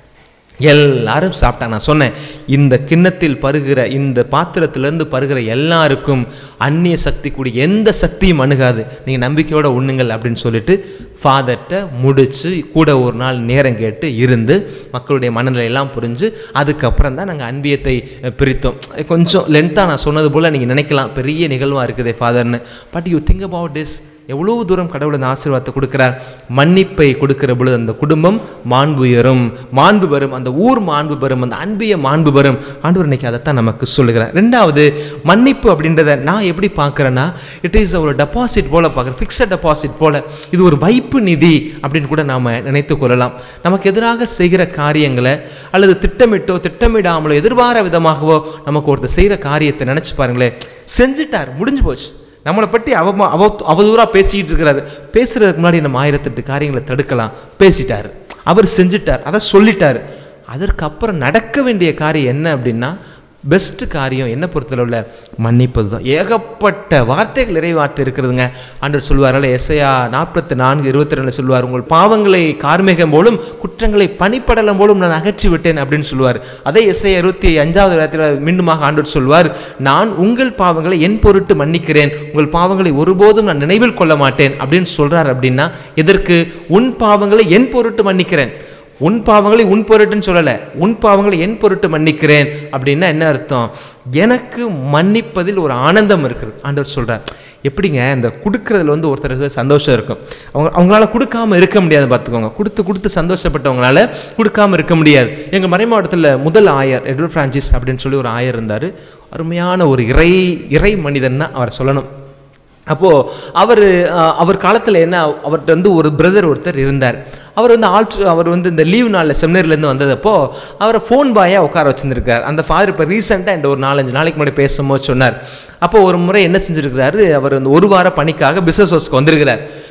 எல்லாரும் சாப்பிட்டா. நான் சொன்னேன், இந்த கிண்ணத்தில் பருகிற, இந்த பாத்திரத்திலேருந்து பருகிற எல்லாருக்கும் அந்நிய சக்தி கூடிய எந்த சக்தியும் அணுகாது, நீங்கள் நம்பிக்கையோடு உண்ணுங்கள் அப்படின்னு சொல்லிட்டு ஃபாதர்கிட்ட முடித்து கூட ஒரு நாள் நேரம் கேட்டு இருந்து மக்களுடைய மனநிலையெல்லாம் புரிஞ்சு அதுக்கப்புறம் தான் நாங்கள் அன்பியத்தை பிரித்தோம். கொஞ்சம் லென்த்தாக நான் சொன்னது போல் நீங்கள் நினைக்கலாம், பெரிய நிகழ்வாக இருக்குதே ஃபாதர்னு. But you think about this, எவ்வளோ தூரம் கடவுள் அந்த ஆசீர்வாதத்தை கொடுக்குறார். மன்னிப்பை கொடுக்கிற பொழுது அந்த குடும்பம் மாண்பு உயரும், மாண்பு பெறும், அந்த ஊர் மாண்பு பெறும், அந்த அன்பிய மாண்பு பெறும். ஆண்டவர் இன்னைக்கு அதைத்தான் நமக்கு சொல்லுகிறார். ரெண்டாவது, மன்னிப்பு அப்படின்றத நான் எப்படி பார்க்குறேன்னா, இட் இஸ் ஒரு டெபாசிட் போல பார்க்குறேன், ஃபிக்ஸட் டெபாசிட் போல. இது ஒரு வைப்பு நிதி அப்படின்னு கூட நாம் நினைத்து கொள்ளலாம். நமக்கு எதிராக செய்கிற காரியங்களை அல்லது திட்டமிட்டோ திட்டமிடாமலோ எதிர்பாராத விதமாகவோ நமக்கு ஒருத்தர் செய்கிற காரியத்தை நினச்சி பாருங்களேன், செஞ்சுட்டார், முடிஞ்சு போச்சு. நம்மளை பற்றி அவ அவ அவதூறாக பேசிக்கிட்டு இருக்கிறாரு, பேசுறதுக்கு முன்னாடி நம்ம ஆயிரத்தெட்டு காரியங்களை தடுக்கலாம். பேசிட்டார், அவர் செஞ்சிட்டார், அதை சொல்லிட்டார். அதற்கப்புறம் நடக்க வேண்டிய காரியம் என்ன அப்படின்னா, பெஸ்ட்டு காரியம் என்ன பொறுத்தளவில் மன்னிப்பது தான். ஏகப்பட்ட வார்த்தைகள் இறை வார்த்தை இருக்கிறதுங்க. ஆண்டவர் சொல்வார்கள், எஸ்ஐயா நாற்பத்தி நான்கு இருபத்தி ரெண்டு சொல்வார், உங்கள் பாவங்களை கார்மேகம் போலும் குற்றங்களை பனிப்படலம் போலும் நான் அகற்றி விட்டேன் அப்படின்னு சொல்லுவார். அதே எஸ்ஐயா இருபத்தி அஞ்சாவது இடத்துல மீண்டுமாக ஆண்டவர் சொல்வார், நான் உங்கள் பாவங்களை என் பொருட்டு மன்னிக்கிறேன், உங்கள் பாவங்களை ஒருபோதும் நான் நினைவில் கொள்ள மாட்டேன் அப்படின்னு சொல்றார். அப்படின்னா எதற்கு? உன் பாவங்களை என் பொருட்டு மன்னிக்கிறேன். உன் பாவங்களை உன் பொருட்டுன்னு சொல்லலை, உன் பாவங்களை என் பொருட்டு மன்னிக்கிறேன் அப்படின்னா என்ன அர்த்தம்? எனக்கு மன்னிப்பதில் ஒரு ஆனந்தம் இருக்குது ஆண்டவர் சொல்கிறார். எப்படிங்க, இந்த கொடுக்கறதுல வந்து ஒருத்தருக்கு சந்தோஷம் இருக்கும், அவங்க அவங்களால கொடுக்காம இருக்க முடியாது. பார்த்துக்கோங்க, கொடுத்து கொடுத்து சந்தோஷப்பட்டவங்களால கொடுக்காம இருக்க முடியாது. எங்கள் மறை மாவட்டத்தில் முதல் ஆயர் எட்வர்ட் பிரான்சிஸ் அப்படின்னு சொல்லி ஒரு ஆயர் இருந்தார். அருமையான ஒரு இறை இறை மனிதன் தான் அவர் சொல்லணும். அப்போது அவர் அவர் காலத்தில் என்ன, அவர்கிட்ட வந்து ஒரு பிரதர் ஒருத்தர் இருந்தார். அவர் வந்து ஆல்ட்ரு அவர் வந்து இந்த லீவ் நாளில் செமினர்லேருந்து வந்ததப்போ அவரை ஃபோன் பாயாக உட்கார வச்சுருக்கார். அந்த ஃபாதர் இப்போ ரீசெண்டாக இந்த ஒரு நாலஞ்சு நாளைக்கு முன்னாடி பேசும்போது சொன்னார். அப்போ ஒரு முறை என்ன செஞ்சுருக்கிறாரு, அவர் வந்து ஒரு வார பணிக்காக பிஸ்னஸ் ஹவுஸ்க்கு வந்திருக்கிறார்.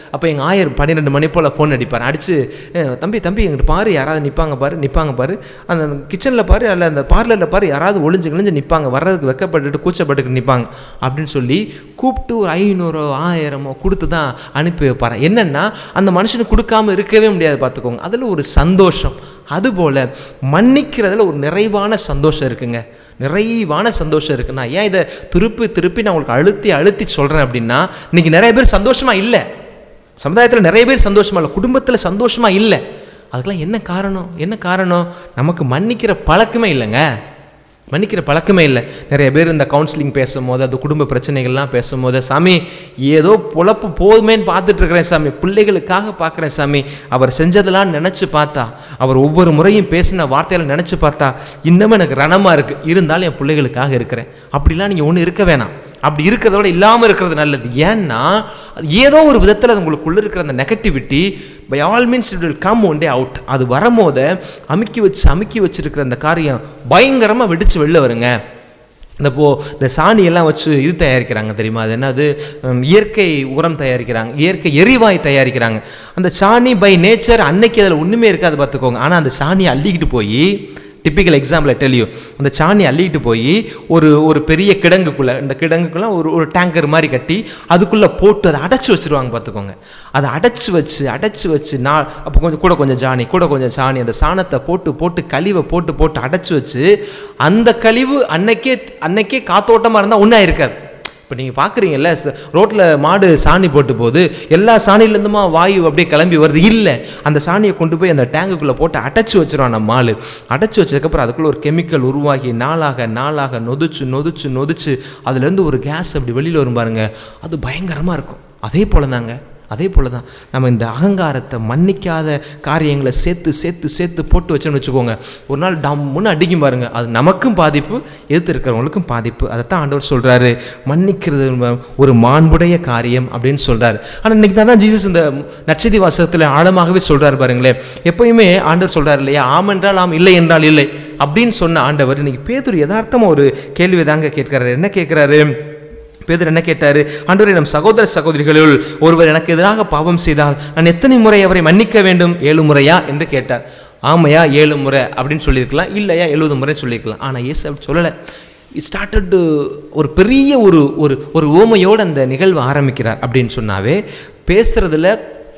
அப்போ எங்கள் ஆயர் பன்னிரெண்டு மணி போல் ஃபோன் அடிப்பார். அடித்து தம்பி தம்பி எங்கிட்ட பாரு யாராவது நிற்பாங்க பாரு நிற்பாங்க பாரு அந்த கிச்சனில் பாரு அல்ல அந்த பார்லரில் பாரு யாராவது ஒளிஞ்சு கிழிஞ்சு நிற்பாங்க, வர்றதுக்கு வெக்கப்பட்டுட்டு கூச்சப்பட்டுட்டு நிற்பாங்க அப்படின்னு சொல்லி கூப்பிட்டு ஒரு ஐநூறோ ஆயிரமோ கொடுத்து தான் அனுப்பி வைப்பார். என்னென்னா அந்த மனுஷனுக்கு கொடுக்காமல் இருக்கவே முடியாது பார்த்துக்கோங்க. அதில் ஒரு சந்தோஷம். அதுபோல் மன்னிக்கிறதுல ஒரு நிறைவான சந்தோஷம் இருக்குங்க, நிறைவான சந்தோஷம் இருக்குன்னா ஏன் இதை திருப்பி திருப்பி நான் உங்களுக்கு அழுத்தி அழுத்தி சொல்கிறேன் அப்படின்னா, இன்றைக்கி நிறைய பேர் சந்தோஷமாக இல்லை, சமுதாயத்தில் நிறைய பேர் சந்தோஷமாக இல்லை, குடும்பத்தில் சந்தோஷமாக இல்லை. அதுக்கெல்லாம் என்ன காரணம்? என்ன காரணம்? நமக்கு மன்னிக்கிற பழக்கமே இல்லைங்க, மன்னிக்கிற பழக்கமே இல்லை. நிறைய பேர் இந்த கவுன்சிலிங் பேசும்போது அது குடும்ப பிரச்சனைகள்லாம் பேசும்போது, சாமி ஏதோ பொழப்பு போதுமேன்னு பார்த்துட்டு இருக்கிறேன் சாமி, பிள்ளைகளுக்காக பார்க்குறேன் சாமி, அவர் செஞ்சதெல்லாம் நினச்சி பார்த்தா, அவர் ஒவ்வொரு முறையும் பேசின வார்த்தையில் நினச்சி பார்த்தா இன்னமும் எனக்கு ரணமாக இருக்குது, இருந்தாலும் என் பிள்ளைகளுக்காக இருக்கிறேன். அப்படிலாம் நீங்கள் ஒன்றும் இருக்க வேணாம். அப்படி இருக்கிறத விட இல்லாமல் இருக்கிறது நல்லது. ஏன்னா ஏதோ ஒரு விதத்தில் அது உங்களுக்குள்ளே இருக்கிற அந்த negativity by all means it will come one day out. அது வரும்போது அமுக்கி வச்சு அமுக்கி வச்சிருக்கிற அந்த காரியம் பயங்கரமாக வெடித்து வெளில வருங்க. இந்த போ இந்த சாணியெல்லாம் வச்சு இது தயாரிக்கிறாங்க தெரியுமா, அது என்னது இயற்கை உரம் தயாரிக்கிறாங்க, இயற்கை எரிவாயு தயாரிக்கிறாங்க. அந்த சாணி பை நேச்சர் அன்னைக்கு அதில் ஒன்றுமே இருக்காது பார்த்துக்கோங்க. ஆனால் அந்த சாணியை அள்ளிக்கிட்டு போய் டிப்பிக்கல் எக்ஸாம்பிள் டெல்யூ அந்த சாணி அள்ளிட்டு போய் ஒரு ஒரு பெரிய கிடங்குக்குள்ளே, இந்த கிடங்குக்குள்ளே ஒரு ஒரு டேங்கர் மாதிரி கட்டி அதுக்குள்ளே போட்டு அதை அடைச்சி வச்சுருவாங்க பார்த்துக்கோங்க. அதை அடைச்சி வச்சு அடைச்சி வச்சு நான் அப்போ கொஞ்சம் கூட கொஞ்சம் சாணி கூட கொஞ்சம் சாணி அந்த சாணத்தை போட்டு போட்டு கழிவை போட்டு போட்டு அடைச்சி வச்சு அந்த கழிவு அன்னைக்கே அன்னைக்கே காத்தோட்டமாக இருந்தால் ஒன்றா இருக்காது. இப்போ நீங்கள் பார்க்குறீங்கல்ல ரோட்டில் மாடு சாணி போட்டு போகுது, எல்லா சாணியிலேருந்துமா வாயு அப்படியே கிளம்பி வருது, இல்லை அந்த சாணியை கொண்டு போய் அந்த டேங்குக்குள்ளே போட்டு அடைச்சி வச்சிருவான் நம்ம ஆள். அடைச்சி வச்சதுக்கப்புறம் அதுக்குள்ளே ஒரு கெமிக்கல் உருவாகி நாளாக நாளாக நொதிச்சு நொதிச்சு நொதிச்சு அதுலேருந்து ஒரு கேஸ் அப்படி வெளியில் வரும் பாருங்க, அது பயங்கரமாக இருக்கும். அதே போல தாங்க, அதே போல தான் நம்ம இந்த அகங்காரத்தை மன்னிக்காத காரியங்களை சேர்த்து சேர்த்து சேர்த்து போட்டு வச்சோன்னு வச்சுக்கோங்க, ஒரு நாள் டம்முன்னு அடிக்கும் பாருங்க, அது நமக்கும் பாதிப்பு, எதிர்த்து இருக்கிறவங்களுக்கும் பாதிப்பு. அதைத்தான் ஆண்டவர் சொல்கிறாரு, மன்னிக்கிறது ஒரு மாண்புடைய காரியம் அப்படின்னு சொல்கிறாரு. ஆனால் இன்றைக்கி தான் ஜீசஸ் இந்த நற்செய்தி வாசகத்தில் ஆழமாகவே சொல்கிறாரு பாருங்களேன். எப்பயுமே ஆண்டவர் சொல்கிறார் இல்லையா, ஆம் என்றால் ஆம், இல்லை என்றால் இல்லை அப்படின்னு சொன்ன ஆண்டவர் இன்னைக்கு பேதுரு யதார்த்தமாக ஒரு கேள்வி தாங்க கேட்கிறாரு. என்ன கேட்குறாரு? பேதுரு என்ன கேட்டாரு? ஆண்டவரே, நம் சகோதர சகோதரிகளுள் ஒருவர் எனக்கு எதிராக பாவம் செய்தால் நான் எத்தனை முறை அவரை மன்னிக்க வேண்டும்? ஏழு முறையா என்று கேட்டார். ஆமையா ஏழு முறை அப்படின்னு சொல்லியிருக்கலாம், இல்லையா எழுபது முறை சொல்லியிருக்கலாம். ஆனால் இயேசு அப்படி சொல்லலை. ஸ்டார்டட் ஒரு பெரிய ஒரு ஒரு ஓமையோடு அந்த நிகழ்வு ஆரம்பிக்கிறார். அப்படின்னு சொன்னாவே பேசுறதுல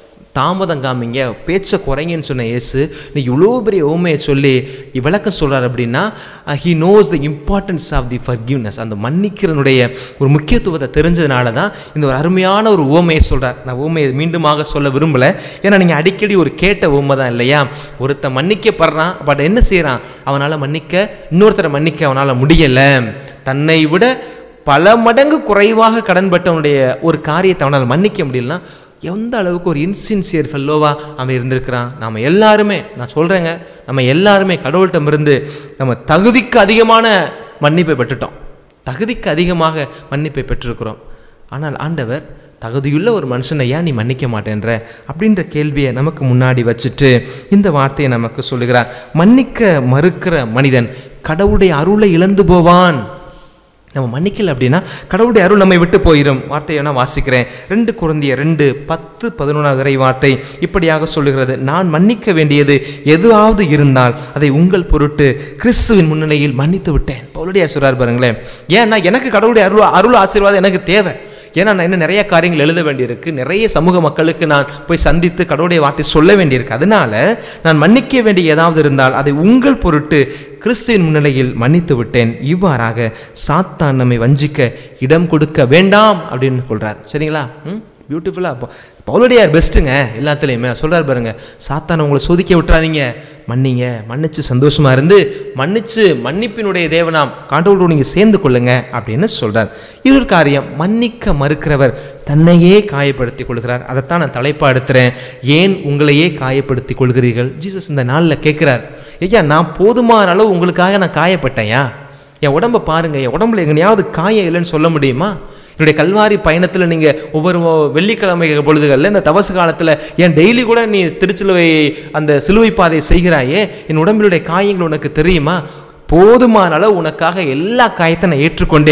தாமதம் காமிங்க, பேச்சை குறைங்கன்னு சொன்ன இயேசு நீ இவ்வளோ பெரிய ஓமையை சொல்லி விளக்கம் சொல்கிறார். அப்படின்னா he knows the importance of the forgiveness, அந்த மன்னிக்கிறனுடைய ஒரு முக்கியத்துவத்தை தெரிஞ்சதுனால தான் இந்த ஒரு அருமையான ஒரு ஓமையை சொல்கிறார். நான் ஓமையை மீண்டுமாக சொல்ல விரும்பலை, ஏன்னா நீங்கள் அடிக்கடி ஒரு கேட்ட ஓமை தான் இல்லையா. ஒருத்தன் மன்னிக்கப்படுறான், பட் என்ன செய்கிறான், அவனால் மன்னிக்க இன்னொருத்தரை மன்னிக்க அவனால் முடியலை. தன்னை விட பல மடங்கு குறைவாக கடன்பட்டவனுடைய ஒரு காரியத்தை அவனால் மன்னிக்க முடியலன்னா எந்த அளவுக்கு ஒரு இன்சின்சியர் ஃபெல்லோவா அவன் இருந்திருக்கிறான். நம்ம எல்லாருமே, நான் சொல்கிறேங்க, நம்ம எல்லாருமே கடவுள்கிட்ட இருந்து நம்ம தகுதிக்கு அதிகமான மன்னிப்பை பெற்றுட்டோம், தகுதிக்கு அதிகமாக மன்னிப்பை பெற்றிருக்கிறோம். ஆனால் ஆண்டவர் தகுதியுள்ள ஒரு மனுஷனை ஏன் நீ மன்னிக்க மாட்டேன்ற அப்படின்ற கேள்வியை நமக்கு முன்னாடி வச்சுட்டு இந்த வார்த்தையை நமக்கு சொல்லுகிறார். மன்னிக்க மறுக்கிற மனிதன் கடவுளுடைய அருளை இழந்து போவான். நம்ம மன்னிக்கல அப்படின்னா கடவுளுடைய அருள் நம்மை விட்டு போயிடும். வார்த்தையை நான் வாசிக்கிறேன். ரெண்டு கொரிந்தியர் ரெண்டு பத்து பதினொன்றாவது இறை வார்த்தை இப்படியாக சொல்லுகிறது, நான் மன்னிக்க வேண்டியது எதுவாவது இருந்தால் அதை உங்கள் பொருட்டு கிறிஸ்துவின் முன்னிலையில் மன்னித்து விட்டேன். பவுலடியார் சொல்றார் பாருங்களேன். ஏன்னா எனக்கு கடவுளுடைய அருள் அருள் ஆசீர்வாதம் எனக்கு தேவை. ஏன்னா நான் இன்னும் நிறைய காரியங்கள் எழுத வேண்டியிருக்கு, நிறைய சமூக மக்களுக்கு நான் போய் சந்தித்து கடவுளுடைய வார்த்தை சொல்ல வேண்டியிருக்கு. அதனால நான் மன்னிக்க வேண்டிய ஏதாவது இருந்தால் அதை உங்கள் பொருட்டு கிறிஸ்துவின் முன்னிலையில் மன்னித்து விட்டேன். இவ்வாறாக சாத்தான் நம்மை வஞ்சிக்க இடம் கொடுக்க வேண்டாம் அப்படின்னு சொல்றார். சரிங்களா? ம் பியூட்டிஃபுல்லாக. அப்போ பவுலடியார் பெஸ்ட்டுங்க எல்லாத்துலேயுமே சொல்கிறார் பாருங்க, சாத்தானை உங்களை சோதிக்க விட்டுறாதீங்க, மன்னிங்க, மன்னிச்சு சந்தோஷமாக இருந்து மன்னிச்சு மன்னிப்பினுடைய தேவனாம் காண்டோடு நீங்கள் சேர்ந்து கொள்ளுங்க அப்படின்னு சொல்கிறார். இன்னொரு காரியம், மன்னிக்க மறுக்கிறவர் தன்னையே காயப்படுத்தி கொள்கிறார். அதைத்தான் நான் தலைப்பாக எடுத்துகிறேன். ஏன் உங்களையே காயப்படுத்தி கொள்கிறீர்கள்? ஜீசஸ் இந்த நாளில் கேட்குறார், ஐயா நான் போதுமான அளவு உங்களுக்காக நான் காயப்பட்டேன்யா, என் உடம்பை பாருங்கள், என் உடம்புல எங்கனையாவது காயம் இல்லைன்னு சொல்ல முடியுமா? என்னுடைய கல்வாரி பயணத்தில் நீங்கள் ஒவ்வொரு வெள்ளிக்கிழமை பொழுதுகளில் இந்த தவசு காலத்தில் என் டெய்லி கூட நீ திருச்சிலுவை அந்த சிலுவை பாதையை செய்கிறாயே, என் உடம்பினுடைய காயங்கள் உனக்கு தெரியுமா? போதுமான அளவு உனக்காக எல்லா காயத்தை நான் ஏற்றுக்கொண்டேன்.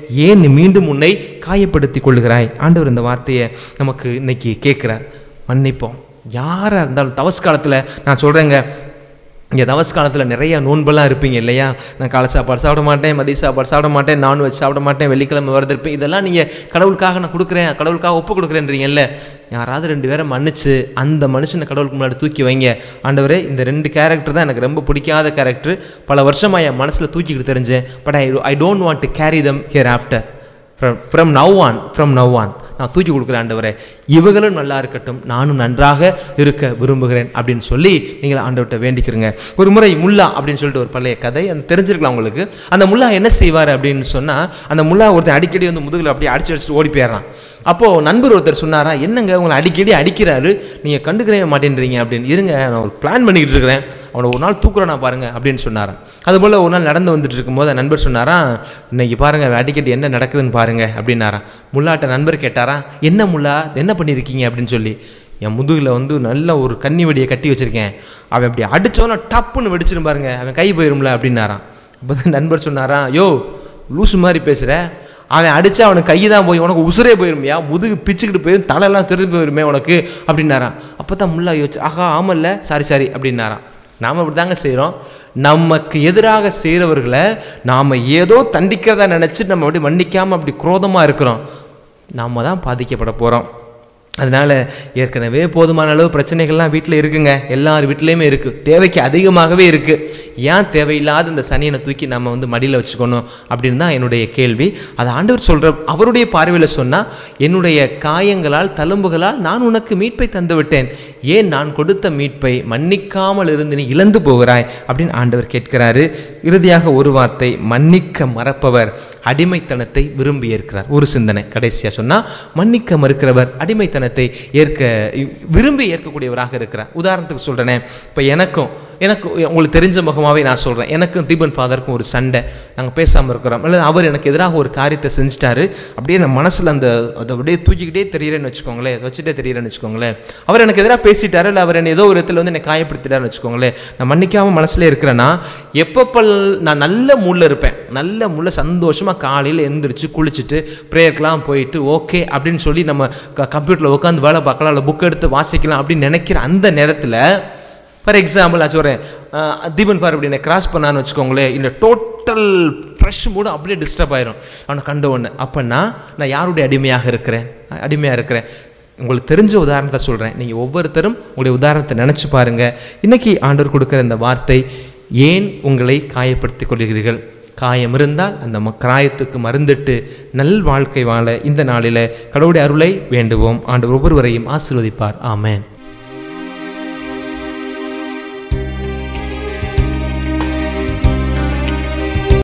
ஏன் நீ மீண்டும் உன்னை காயப்படுத்தி கொள்கிறாய்? ஆண்டவர் இந்த வார்த்தையை நமக்கு இன்னைக்கு கேட்குறார். மன்னிப்போம். யாராக இருந்தாலும் தவஸ் காலத்தில் நான் சொல்கிறேங்க, இங்கே தவஸ் காலத்தில் நிறைய நோன்பெல்லாம் இருப்பீங்க இல்லையா? நான் காலை சாப்பாடு சாப்பிட மாட்டேன், மதிய சாப்பாடு சாப்பிட மாட்டேன், நான்வெஜ் சாப்பிட மாட்டேன், வெள்ளிக்கிழமை வரது இருப்பேன். இதெல்லாம் நீங்கள் கடவுளுக்காக நான் கொடுக்குறேன், கடவுளுக்காக ஒப்பு கொடுக்குறேன்றீங்கல்ல. யாராவது ரெண்டு பேரை மன்னிச்சு அந்த மனுஷனை கடவுளுக்கு முன்னாடி தூக்கி வைங்க. ஆண்டவரே, இந்த ரெண்டு கேரக்டர் தான் எனக்கு ரொம்ப பிடிக்காத கேரக்டர், பல வருஷமாக என் மனசில் தூக்கிக்கிட்டு தெரிஞ்சேன். But I I don't want to carry them here after. From from now on from now on நான் தூக்கி கொடுக்குறேன் ஆண்டவரே, இவங்களும் நல்லா இருக்கட்டும், நானும் நன்றாக இருக்க விரும்புகிறேன் அப்படின்னு சொல்லி நீங்கள் ஆண்டவர்கிட்ட வேண்டிக்கிறங்க. ஒரு முறை முல்லா அப்படின்னு சொல்லிட்டு ஒரு பழைய கதை, அந்த தெரிஞ்சிருக்கலாம் உங்களுக்கு. அந்த முல்லா என்ன செய்வார் அப்படின்னு சொன்னால், அந்த முல்லா ஒருத்தர் அடிக்கடி வந்து முதுகில் அப்படியே அடிச்சு அடிச்சுட்டு ஓடி போயிடறான். அப்போது நண்பர் ஒருத்தர் சொன்னாரா, என்னங்க உங்களை அடிக்கடி அடிக்கிறாரு, நீங்கள் கண்டுக்கிறவே மாட்டேன்றீங்க அப்படின்னு. இருங்க, நான் ஒரு பிளான் பண்ணிக்கிட்டு இருக்கிறேன், அவனை ஒரு நாள் தூக்குறேன் நான் பாருங்கள் அப்படின்னு சொன்னாரான். அதுபோல் ஒரு நாள் நடந்து வந்துட்டு இருக்கும்போது நண்பர் சொன்னாரா, இன்னைக்கு பாருங்கள் அடிக்கடி என்ன நடக்குதுன்னு பாருங்கள் அப்படின்னாரான். முல்லாட்ட நண்பர் கேட்டாரா, என்ன முல்லா என்ன பண்ணியிருக்கீங்க அப்படின்னு சொல்லி. என் முதுகில் வந்து நல்ல ஒரு கன்னி வெடியை கட்டி வச்சுருக்கேன், அவன் அப்படி அடித்தவனா டப்புன்னு வெடிச்சிடும் பாருங்க, அவன் கை போயிரும்ல அப்படின்னாரான். இப்போ தான் நண்பர் சொன்னாரான், யோ லூசு மாதிரி பேசுகிற, அவன் அடித்தா அவனுக்கு கை தான் போய் உனக்கு உசுரே போயிருமியா, முதுகு பிச்சுக்கிட்டு போயிடும், தலையெல்லாம் தெரிஞ்சு போயிருமே உனக்கு அப்படின்னாரான். அப்போ தான் முல்லா யோசிச்சு, ஆஹா ஆமல்ல, சாரி சாரி அப்படின்னாரான். நாம் அப்படி தாங்க செய்கிறோம். நமக்கு எதிராக செய்கிறவர்களை நாம் ஏதோ தண்டிக்கிறதா நினச்சி நம்ம அப்படி மன்னிக்காமல் அப்படி குரோதமாக இருக்கிறோம். நாம் தான் பாதிக்கப்பட போகிறோம். அதனால் ஏற்கனவே போதுமான அளவு பிரச்சனைகள்லாம் வீட்டில் இருக்குங்க, எல்லார் வீட்லேயுமே இருக்குது, தேவைக்கு அதிகமாகவே இருக்குது. ஏன் தேவையில்லாத இந்த சனியனை தூக்கி நம்ம வந்து மடியில் வச்சுக்கணும் அப்படின்னு தான் என்னுடைய கேள்வி. அதை ஆண்டவர் சொல்கிற அவருடைய பார்வையில் சொன்னால், என்னுடைய காயங்களால் தழும்புகளால் நான் உனக்கு மீட்பை தந்து விட்டேன், ஏன் நான் கொடுத்த மீட்பை மன்னிக்காமல் இருந்து நீ இழந்து போகிறாய் அப்படின்னு ஆண்டவர் கேட்கிறாரு. இறுதியாக ஒரு வார்த்தை, மன்னிக்க மறப்பவர் அடிமைத்தனத்தை விரும்பி ஏற்கிறார். ஒரு சிந்தனை கடைசியாக சொன்னால், மன்னிக்க மறுக்கிறவர் அடிமைத்தனத்தை ஏற்க விரும்பி ஏற்கக்கூடியவராக இருக்கிறார். உதாரணத்துக்கு சொல்கிறேனே, இப்போ எனக்கும் எனக்கு உங்களுக்கு தெரிஞ்ச முகமாகவே நான் சொல்கிறேன், எனக்கும் தீபன் ஃபாதருக்கும் ஒரு சண்டை, நாங்கள் பேசாமல் இருக்கிறோம், அல்லது அவர் எனக்கு எதிராக ஒரு காரியத்தை செஞ்சுட்டாரு, அப்படியே நான் மனசில் அந்த அதை அப்படியே தூக்கிக்கிட்டே தெரியிறேன்னு வச்சுக்கோங்களேன், வச்சுட்டே தெரியிறேன்னு வச்சுக்கோங்களேன். அவர் எனக்கு எதிராக பேசிட்டாரு, இல்லை அவர் என்னை ஏதோ ஒரு இடத்துல வந்து என்னை காயப்படுத்திட்டாருன்னு வச்சுக்கோங்களேன். நான் மன்னிக்காமல் மனசுல இருக்கிறேன்னா, எப்பப்போ நான் நல்ல மூடில் இருப்பேன், நல்ல மூடில் சந்தோஷமாக காலையில் எழுந்திரிச்சு குளிச்சுட்டு ப்ரேயருக்கெலாம் போயிட்டு ஓகே அப்படின்னு சொல்லி நம்ம க கம்ப்யூட்டரில் உட்காந்து வேலை பார்க்கலாம், இல்லை புக் எடுத்து வாசிக்கலாம் அப்படின்னு நினைக்கிற அந்த நேரத்தில், ஃபார் எக்ஸாம்பிள் நான் சொல்கிறேன், தீபன் ஃபார் அப்படி என்னை கிராஸ் பண்ணான்னு வச்சுக்கோங்களேன், இந்த டோட்டல் ஃப்ரெஷ் மூடு அப்படியே டிஸ்டர்ப் ஆயிரும் அவனை கண்ட ஒன்று. அப்போன்னா நான் யாருடைய அடிமையாக இருக்கிறேன்? அடிமையாக இருக்கிறேன். உங்களுக்கு தெரிஞ்ச உதாரணத்தை சொல்கிறேன், நீங்கள் ஒவ்வொருத்தரும் உங்களுடைய உதாரணத்தை நினச்சி பாருங்கள். இன்றைக்கி ஆண்டவர் கொடுக்குற இந்த வார்த்தை, ஏன் உங்களை காயப்படுத்தி கொள்கிறீர்கள்? காயம் இருந்தால் அந்த காயத்துக்கு மருந்திட்டு நல் வாழ்க்கை வாழ இந்த நாளில் கடவுளுடைய அருளை வேண்டுவோம். ஆண்டவர் ஒவ்வொருவரையும் ஆசீர்வதிப்பார். ஆமென்.